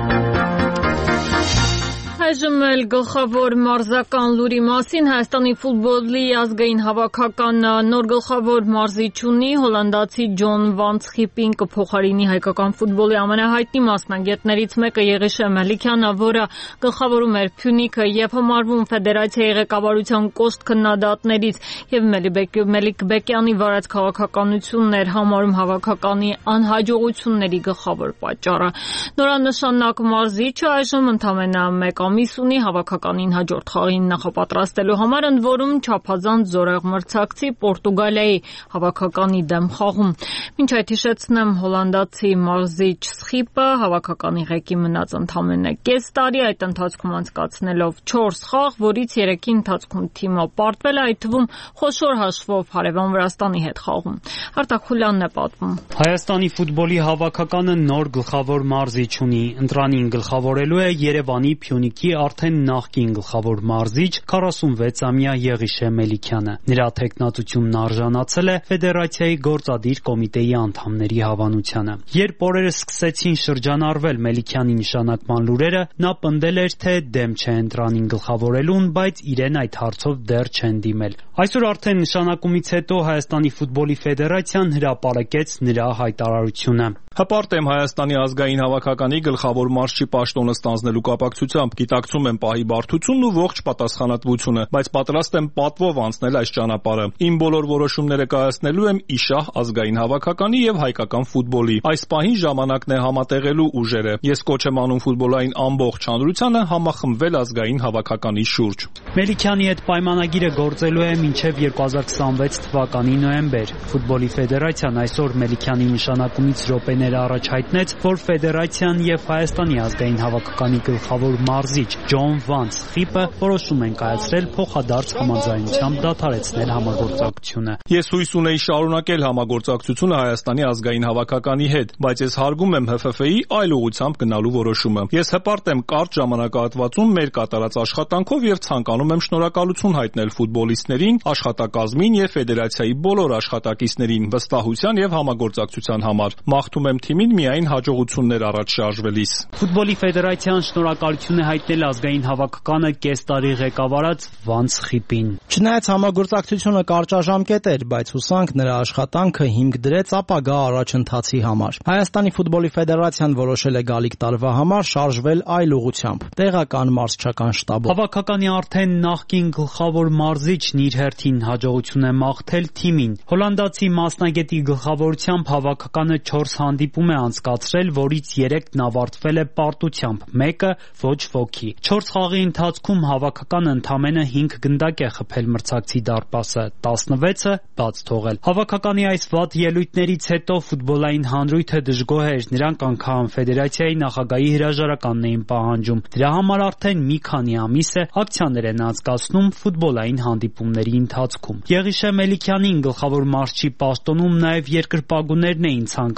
Այժմ էլ գլխավոր մարզական լուրի մասին Հայաստանի ֆուտբոլի ազգային հավաքական նոր գլխավոր մարզիչ ունի, հոլանդացի Ջոն Վան Ցխիպին կփոխարինի հայկական ֆուտբոլի ամենահայտնի մասնագետներից մեկը Եղիշե Մելիքյանը, որը գլխավորում էր Փյունիկը եւ համարվում ֆեդերացիայի ղեկավարության կոշտ քննադատներից, եւ Մելիք Բեկյանի վարած քաղաքականությունն էր համարում հավաքականի անհաջողությունների գլխավոր պատճառը։ Նորանշանակ մարզիչը այժմ ընդամենը 1 ամիս ունի հավաքականին հաջորդ խաղին նախապատրաստելու համար, ընդ որում չափազանց զորեղ մրցակցի Պորտուգալիայի հավաքականի դեմ խաղում։ Մինչ այդ հիշեցնեմ, հոլանդացի մարզիչ Ցխիպը հավաքականի ղեկի մնաց ընդամենը կես տարի, այդ ընթացքում անցկացնելով 4 խաղ, որից 3-ի ընթացքում թիմը պարտվել է, այդ թվում խոշոր հաշվով հարևան Վրաստանի հետ խաղում։ Արտակ Խուլյանն է պատմում։ Հայաստանի ֆուտբոլի հավաքականը նոր գլխավոր մարզիչ ունի։ Ընտրանին գլխավորելու է Երևանի Փյունիկի արդեն նախկին գլխավոր մարզիչ 46-ամյա Եղիշե Մելիքյանը։ Նրա թեկնածությունն արժանացել է ֆեդերացիայի գործադիր կոմիտեի անդամների հավանությանը։ Երբ օրերս սկսեցին շրջանառվել Մելիքյանի նշանակման լուրերը, նա պնդել էր, թե դեմ չէ ընտրանին գլխավորելուն, բայց իրեն այդ հարցով դեռ չեն դիմել։ Այսօր արդեն նշանակումից հետո Հայաստանի ֆուտբոլի ֆեդերացիան հրապարակեց նրա հայտարարությունը։ Հպարտ եմ Հայաստանի ազգային հավաքականի գլխավոր մարզչի պաշտոնը ստանձնելու կապակցությամբ, գիտակցում եմ պահի բարդությունն ու ողջ պատասխանատվությունը, բայց պատրաստ եմ պատվով անցնել այս ճանապարհը։ Իմ բոլոր որոշումները կայացնելու եմ իշահ ազգային հավաքականի եւ հայկական ֆուտբոլի։ Այս պահին ժամանակն է համատեղելու ուժերը։ Ես կոչ եմ անում ֆուտբոլային ամբողջ հանրությանը համախմբվել ազգային հավաքականի շուրջ։ Մելիքյանի հետ պայմանագիրը գործելու է մինչև 2026 թվականի նոյեմբեր։ Ֆուտբոլի ֆեդերացիան այսօր Մելիքյանի նշանակումից րոպեներ առաջ հայտնեց, որ ֆեդերացիան եւ Հայաստանի ազգային հավաքականի գլխավոր մարզիչ Ջոն Վան Ցխիպը որոշում են կայացրել փոխադարձ համաձայնությամբ դադարեցնել համագործակցությունը։ Ես հույս ունեի շարունակել համագործակցությունը Հայաստանի ազգային հավաքականի հետ, բայց ես հարգում եմ ՀՖՖ-ի այլ ուղղությամբ գնալու որոշումը։ Ես հպարտ եմ կարճ ժամանակահատվածում մեր կատարած աշխատանքով եւ ցանկանում եմ շնորհակալություն հայտնել ֆուտբոլիստներին, աշխատակազմին եւ ֆեդերացիայի բոլոր աշխատակիցներին վստահության եւ համագործակցության համար։ Մաղթում եմ թիմին միայն հաջողություններ առաջ շարժվելիս։ Ֆուտբոլի ֆեդերացիան շնորհակալություն է հայտնել ազգային հավաքականը կես տարի ղեկավարած Վան Ցխիպին։ Չնայած համագործակցությունը կարճաժամկետ էր, բայց հուսանք նրա աշխատանքը հիմք դրեց ապագա առաջընթացի համար։ Հայաստանի ֆուտբոլի ֆեդերացիան որոշել է գալիք տարվա համար շարժվել այլ ուղղությամբ՝ տեղական մարզչական շտաբով։ Հավաքականի արդեն նախկին գլխավոր մարզիչն իր հերթին հաջողություն է մաղթել թիմին։ Հոլանդացի մասնագետի գլխավորությամբ հավաքականը 4 հանդիպում է անցկացրել, որից 3-ն ավարտվել է պարտությամբ, մեկը ոչ ոքի։ 4 խաղի ընթացքում հավաքականը ընդամենը 5 գնդակ է խփել մրցակցի դարպասը, 16-ը բաց թողել։ Հավաքականի այս վատ ելույթներից հետո ֆուտբոլային հանրույթը դժգոհ էր, նրանք անգամ ֆեդերացիայի նախագահի հրաժարականն էին պահանջում։ Դրա համար արդեն մի քանի ամիս է ակցիաներ են անցկացնում ֆուտբոլային հանդիպումների ընթացքում։ Եղիշե Մելիքյանին գլխավոր մարզչի պաշտոնում նաև երկրպագուներն էին ցանկանում տեսնել։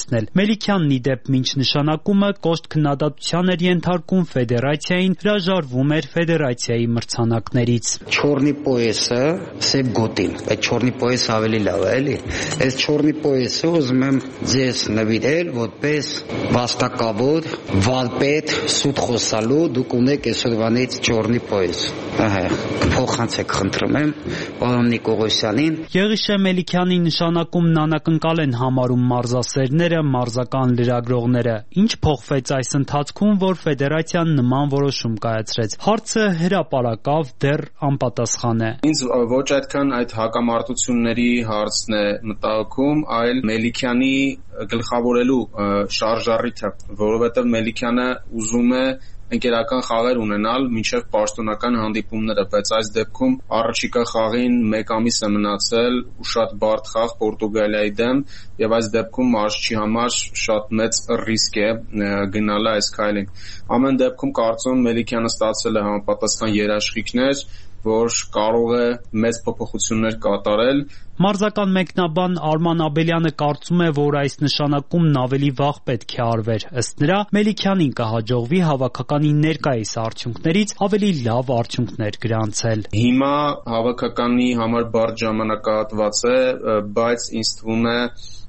տեսնել։ Մելիքյանն ի դեպ մինչ նշանակումը կոշտ քննադատության էր ենթարկում ֆեդերացիային, հրաժարվում էր ֆեդերացիայի մրցանակներից։ Չորնի պոյեսը սև գոտին, այդ չորնի պոյեսը ավելի լավ է, էլի։ Այս չորնի պոյեսը ուզում եմ ձեզ նվիրել, որպես վաստակավոր, վարպետ, սուտ խոսալու, դուք ունեք այսօրվանից չորնի պոյես։ Ահա, փոխանցեք խնդրում եմ պարոն Նիկողոսյանին։ Եղիշե Մելիքյանի նշանակումն անակնկալ են համարում մարզասերները, մարզական լրագրողները։ Ինչ փոխվեց այս ընթացքում, որ ֆեդերացիան նման որոշում կայացրեց։ Հարցը հրապարակավ դեռ անպատասխան է։ Ինձ ոչ այդքան այդ հակամարտությունների հարցն է մտահոգում, այլ Մելիքյանի գլխավորելու շարժառիթը, որովհետև Մելիքյանը ուզում է ընկերական խաղեր ունենալ մինչև պաշտոնական հանդիպումները, բայց այս դեպքում առաջիկա խաղին 1 ամիս է մնացել ու շատ բարդ խաղ Պորտուգալիայի դեմ, եւ այս դեպքում մարզչի համար շատ մեծ ռիսկ է գնալը այս քայլին։ Ամեն դեպքում կարծում եմ Մելիքյանը ստացել է համապատասխան երաշխիքներ, որ կարող է մեծ փոփոխություններ կատարել։ Մարզական մեկնաբան Արման Աբելյանը կարծում է, որ այս նշանակումն ավելի վաղ պետք է արվեր։ Ըստ նրա, Մելիքյանին կհաջողվի հավաքականի ներկայիս արդյունքներից ավելի լավ արդյունքներ գրանցել։ Հիմա հավաքականի համար բարդ ժամանակահատված է, բայց ինձ թվում է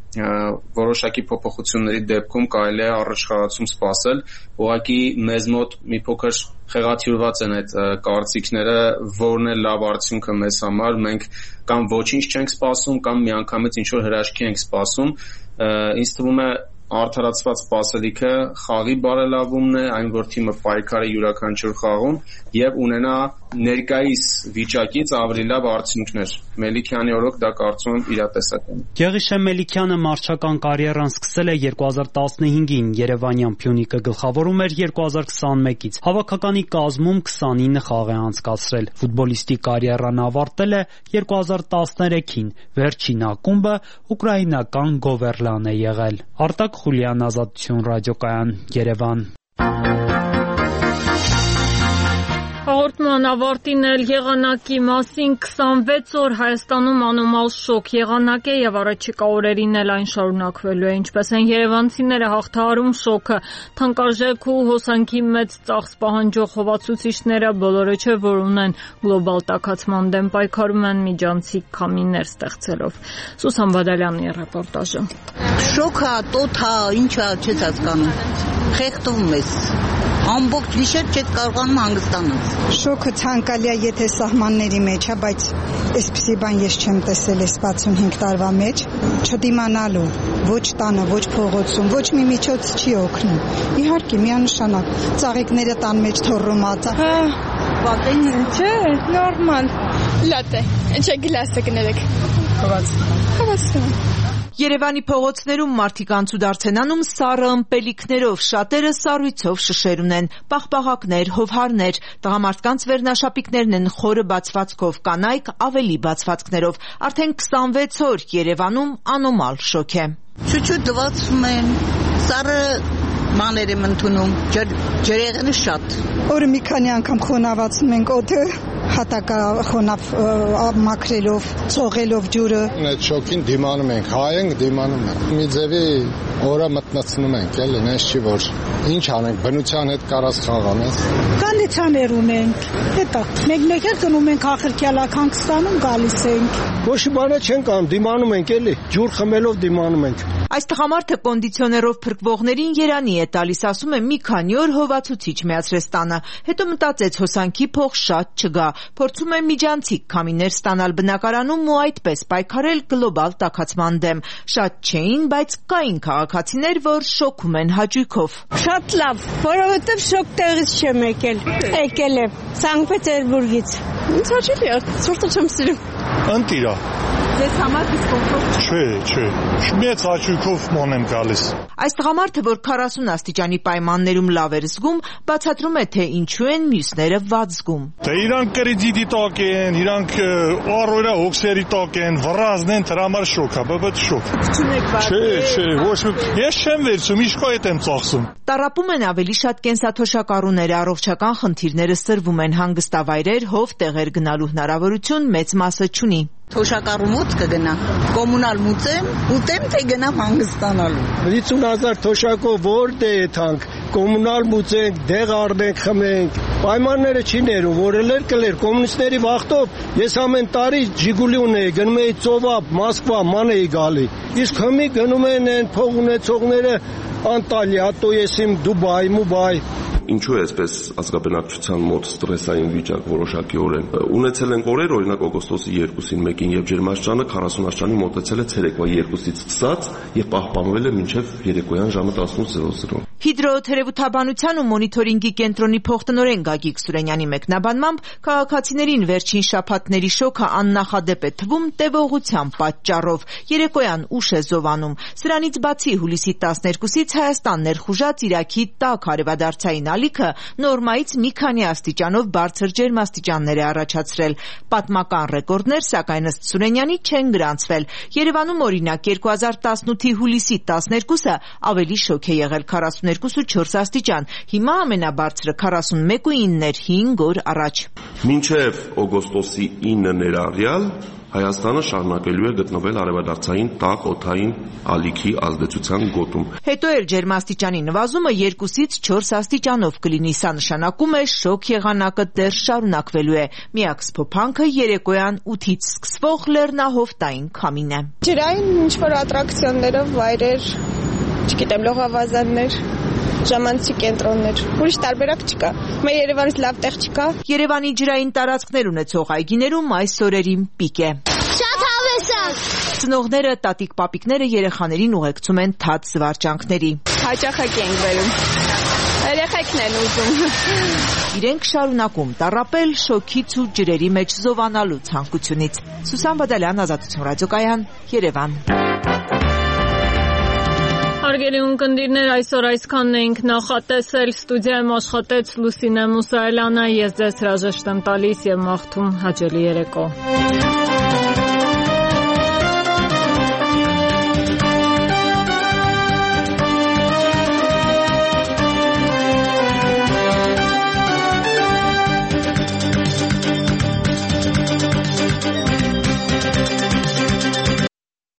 որոշակի փոփոխությունների դեպքում կարելի է առաջխաղացում սպասել, ուղղակի մեզ մոտ մի փոքր խեղաթյուրված են այդ կարծիքները, որն է լավ արդյունքը մեզ համար, մենք կամ ոչինչ չենք սպասում, կամ միանգամից ինչ-որ հրաշքի ենք սպասում, ինձ թվում է արդարացված սպասելիքը խաղի բարելավումն է, այն որ թիմը պայքարի յուրաքանչյուր խաղում եւ ունենա ներկայիս վիճակից ավելի լավ արդյունքներ։ Մելիքյանի օրոք դա կարծում եմ իրատեսական է։ Գեղիշե Մելիքյանը մարզչական կարիերան սկսել է 2015-ին, Երևանյան Փյունիկը գլխավորում էր 2021-ից։ Հավաքականի կազմում 29 խաղ է անցկացրել։ Ֆուտբոլիստի կարիերան ավարտել է 2013-ին։ Վերջին ակումբը ուկրաինական Գովերլան է եղել։ Արտակ Խուլյան, Ազատություն ռադիոկայան, Երևան։ Հաղորդման ավարտին էլ եղանակի մասին 26 օր Հայաստանում անոմալ շոկ եղանակ է եւ առաջիկա օրերին էլ այն շարունակվելու է, ինչպես են երևանցիները հաղթահարում շոկը։ Թանկարժեք ու հոսանքի մեծ ծախս պահանջող հովացուցիչները բոլորը չէ, որ ունեն գլոբալ տաքացման դեմ պայքարում են միջանցիկ քամիներ ստեղծելով։ Սուսան Բադալյանի ռեպորտաժը։ Շոկը, տոթա, ինչա, չես հասկանում։ Խեղդում ես։ Ամբողջ վիշեր չեք կարողանում հանգստանալ։ Շոկը ցանկալի է, եթե սահմանների մեջ է, բայց այսպիսի բան ես չեմ տեսել այս 65 տարվա մեջ, չդիմանալու, ոչ տանը, ոչ փողոցում, ոչ մի միջոց չի օգնում։ Իհարկե, միանշանակ, ծաղիկները տան մեջ թոռումած է։ Պատեն չէ, նորմալ։ Լատե, ինչա գլասը կներեք։ Խավացնա։ Երևանի փողոցներում մարդիկ անցուդարձ են անում սառը ըմպելիքներով, շատերը սառույցով շշեր ունեն, պաղպաղակներ, հովհարներ, տղամարդկանց վերնաշապիկներն են խորը բացվածքով, կանայք ավելի բացվածքներով։ Արդեն 26 օր Երևանում անոմալ շոկ է։ Շուտ դվածում են, սառը մաներ եմ ընդունում, ջրեղենը շատ։ Օրը մի քանի անգամ խոնավացնում ենք օդը, հատակա խոնավ մաքրելով, ցողելով ջուրը։ Այդ շոկին դիմանում ենք, հայենք դիմանում ենք։ Մի ձևի օրը մտնացնում ենք, էլի, նես չի որ ինչ անենք, բնության հետ կարած խաղանես։ Կոնդիցիոներ ունենք, հետո մեկ-մեկ էլ գնում ենք ախրկյալակ հանգստանում գալիս ենք։ Ոչ բանը չենք անում, դիմանում ենք, էլի, ջուր խմելով դիմանում ենք։ Այս տղամարդը կոնդիցիոներով փրկվողներին երանի է տալիս, ասում է մի քանի օր հովացուցիչ միացրեց տանը, հետո մտածեց հոսանքի փող շատ չգա, փորձում է միջանցիկ քամիներ ստանալ բնակարանում ու այդպես պայքարել գլոբալ տաքացման դեմ։ Շատ չէին, բայց կային քաղաքացիներ, որ շոկում են հաճույքով։ Շատ լավ, որովհետև շոկ տեղից չեմ եկել եմ Սանկտ Պետերբուրգից։ Ինձ հաճելի է, սուրտը չեմ սիրում։ Ընտիրա։ Ձեզ համար դիսկոմֆորտ չէ, մեծ հաճույքով ման եմ գալիս։ Այս տղամարդը, որ 40 աստիճանի պայմաններում լավ էր զգում, բացատրում է, թե ինչու են մյուսները վատ զգում։ Դե իրանք կրեդիտի տակ են, իրանք առօրյա հոգսերի տակ են, վռազն են, դրա համար շոկ է, բայց շոկ։ Չէ, ոչ մի։ Ես չեմ վերցում, իշքո հետ եմ ծախսում։ Տառապում են ավելի շատ կենսաթոշակառուները, առողջական խնդիրները սրվում են, հանգստավայրեր, հով տեղի տեղեր գնալու հնարավորություն մեծ մասը չունի։ Թոշակառու մոտ կգնա, կոմունալ մուծեմ, ուտեմ, թե գնամ հանգստանալու։ 50,000 թոշակով որտե է թանկ, կոմունալ մուծենք, դեղ առնենք, խմենք։ Պայմանները չի ներում, որ կլեր կոմունիստների վախտով ես ամեն տարի Ժիգուլի ունեի, գնում էի ծովափ, Մոսկվա, ման էի գալի։ Իսկ հիմի գնում են այն փող ունեցողները Անտալիա, Տոյեսիմ, Դուբայ, Մուբայ։ Ինչու է այսպես ազգաբնակչության մոտ ստրեսային վիճակ որոշակիորեն։ Ունեցել են օրեր, օրինակ օգոստոսի 2-ին 1-ին, երբ ջերմաստիճանը 40 աստիճանի մոտեցել է ցերեկվա 2-ից սկսած եւ պահպանվել է մինչեւ երեկոյան ժամը 18:00։ Հիդրոթերապևտաբանության ու մոնիթորինգի կենտրոնի փոխտնօրեն Գագիկ Սուրենյանի մեկնաբանմամբ քաղաքացիներին վերջին շաբաթների շոկը աննախադեպ է թվում տևողության պատճառով։ Երեկոյան ուշ է զովանում։ Սրանից բացի հուլիսի 12-ից Հայաստան ներխուժած Իրաքի տաք արևադարձային ալիքը նորմայից մի քանի աստիճանով բարձր ջերմաստիճաններ է առաջացրել։ Պատմական ռեկորդներ, սակայն ըստ Սուրենյանի, չեն գրանցվել։ Երևանում օրինակ 2018-ի հուլիսի 12-ը ավելի շոկ է եղել 42.4 աստիճան, հիմա ամենաբարձրը 41.9 էր 5 օր առաջ։ Մինչև օգոստոսի 9 ներառյալ Հայաստանը շարունակելու է գտնվել արևադարձային տաք օդային ալիքի ազդեցության գոտում։ Հետո էլ ջերմաստիճանի նվազումը 2-ից 4 աստիճանով կլինի, սա նշանակում է շոկ եղանակը դեռ շարունակվելու է։ Միակ սփոփանքը երեկոյան 8-ից սկսվող լեռնահովտային քամին է։ Ջրային ինչ-որ ատրակցիոններով վայրեր, չգիտեմ, լողավազաններ, ժամանցի կենտրոններ։ Ուրիշ տարբերակ չկա։ Մեր Երևանից լավ տեղ չկա։ Երևանի ջրային տարածքներ ունեցող այգիներում այս օրերին պիկ է։ Շատ հավես է։ Ծնողները, տատիկ-պապիկները երեխաներին ուղեկցում են թաց զվարճանքների։ Հաճախակ ենք բերում։ Երեխեքն են ուզում։ Իրենք շարունակում տառապել շոքից ու ջրերի մեջ զովանալու ցանկությունից։ Սուսան Բադալյան, Ազատություն ռադիոկայան, Երևան։ Հարգելի ունկնդիրներ, այսօր այսքանն էինք նախատեսել, ստուդիայում աշխատեց Լուսինե Մուսայելյանը, ես ձեզ հրաժեշտ եմ տալիս և մաղթում հաճելի երեկո։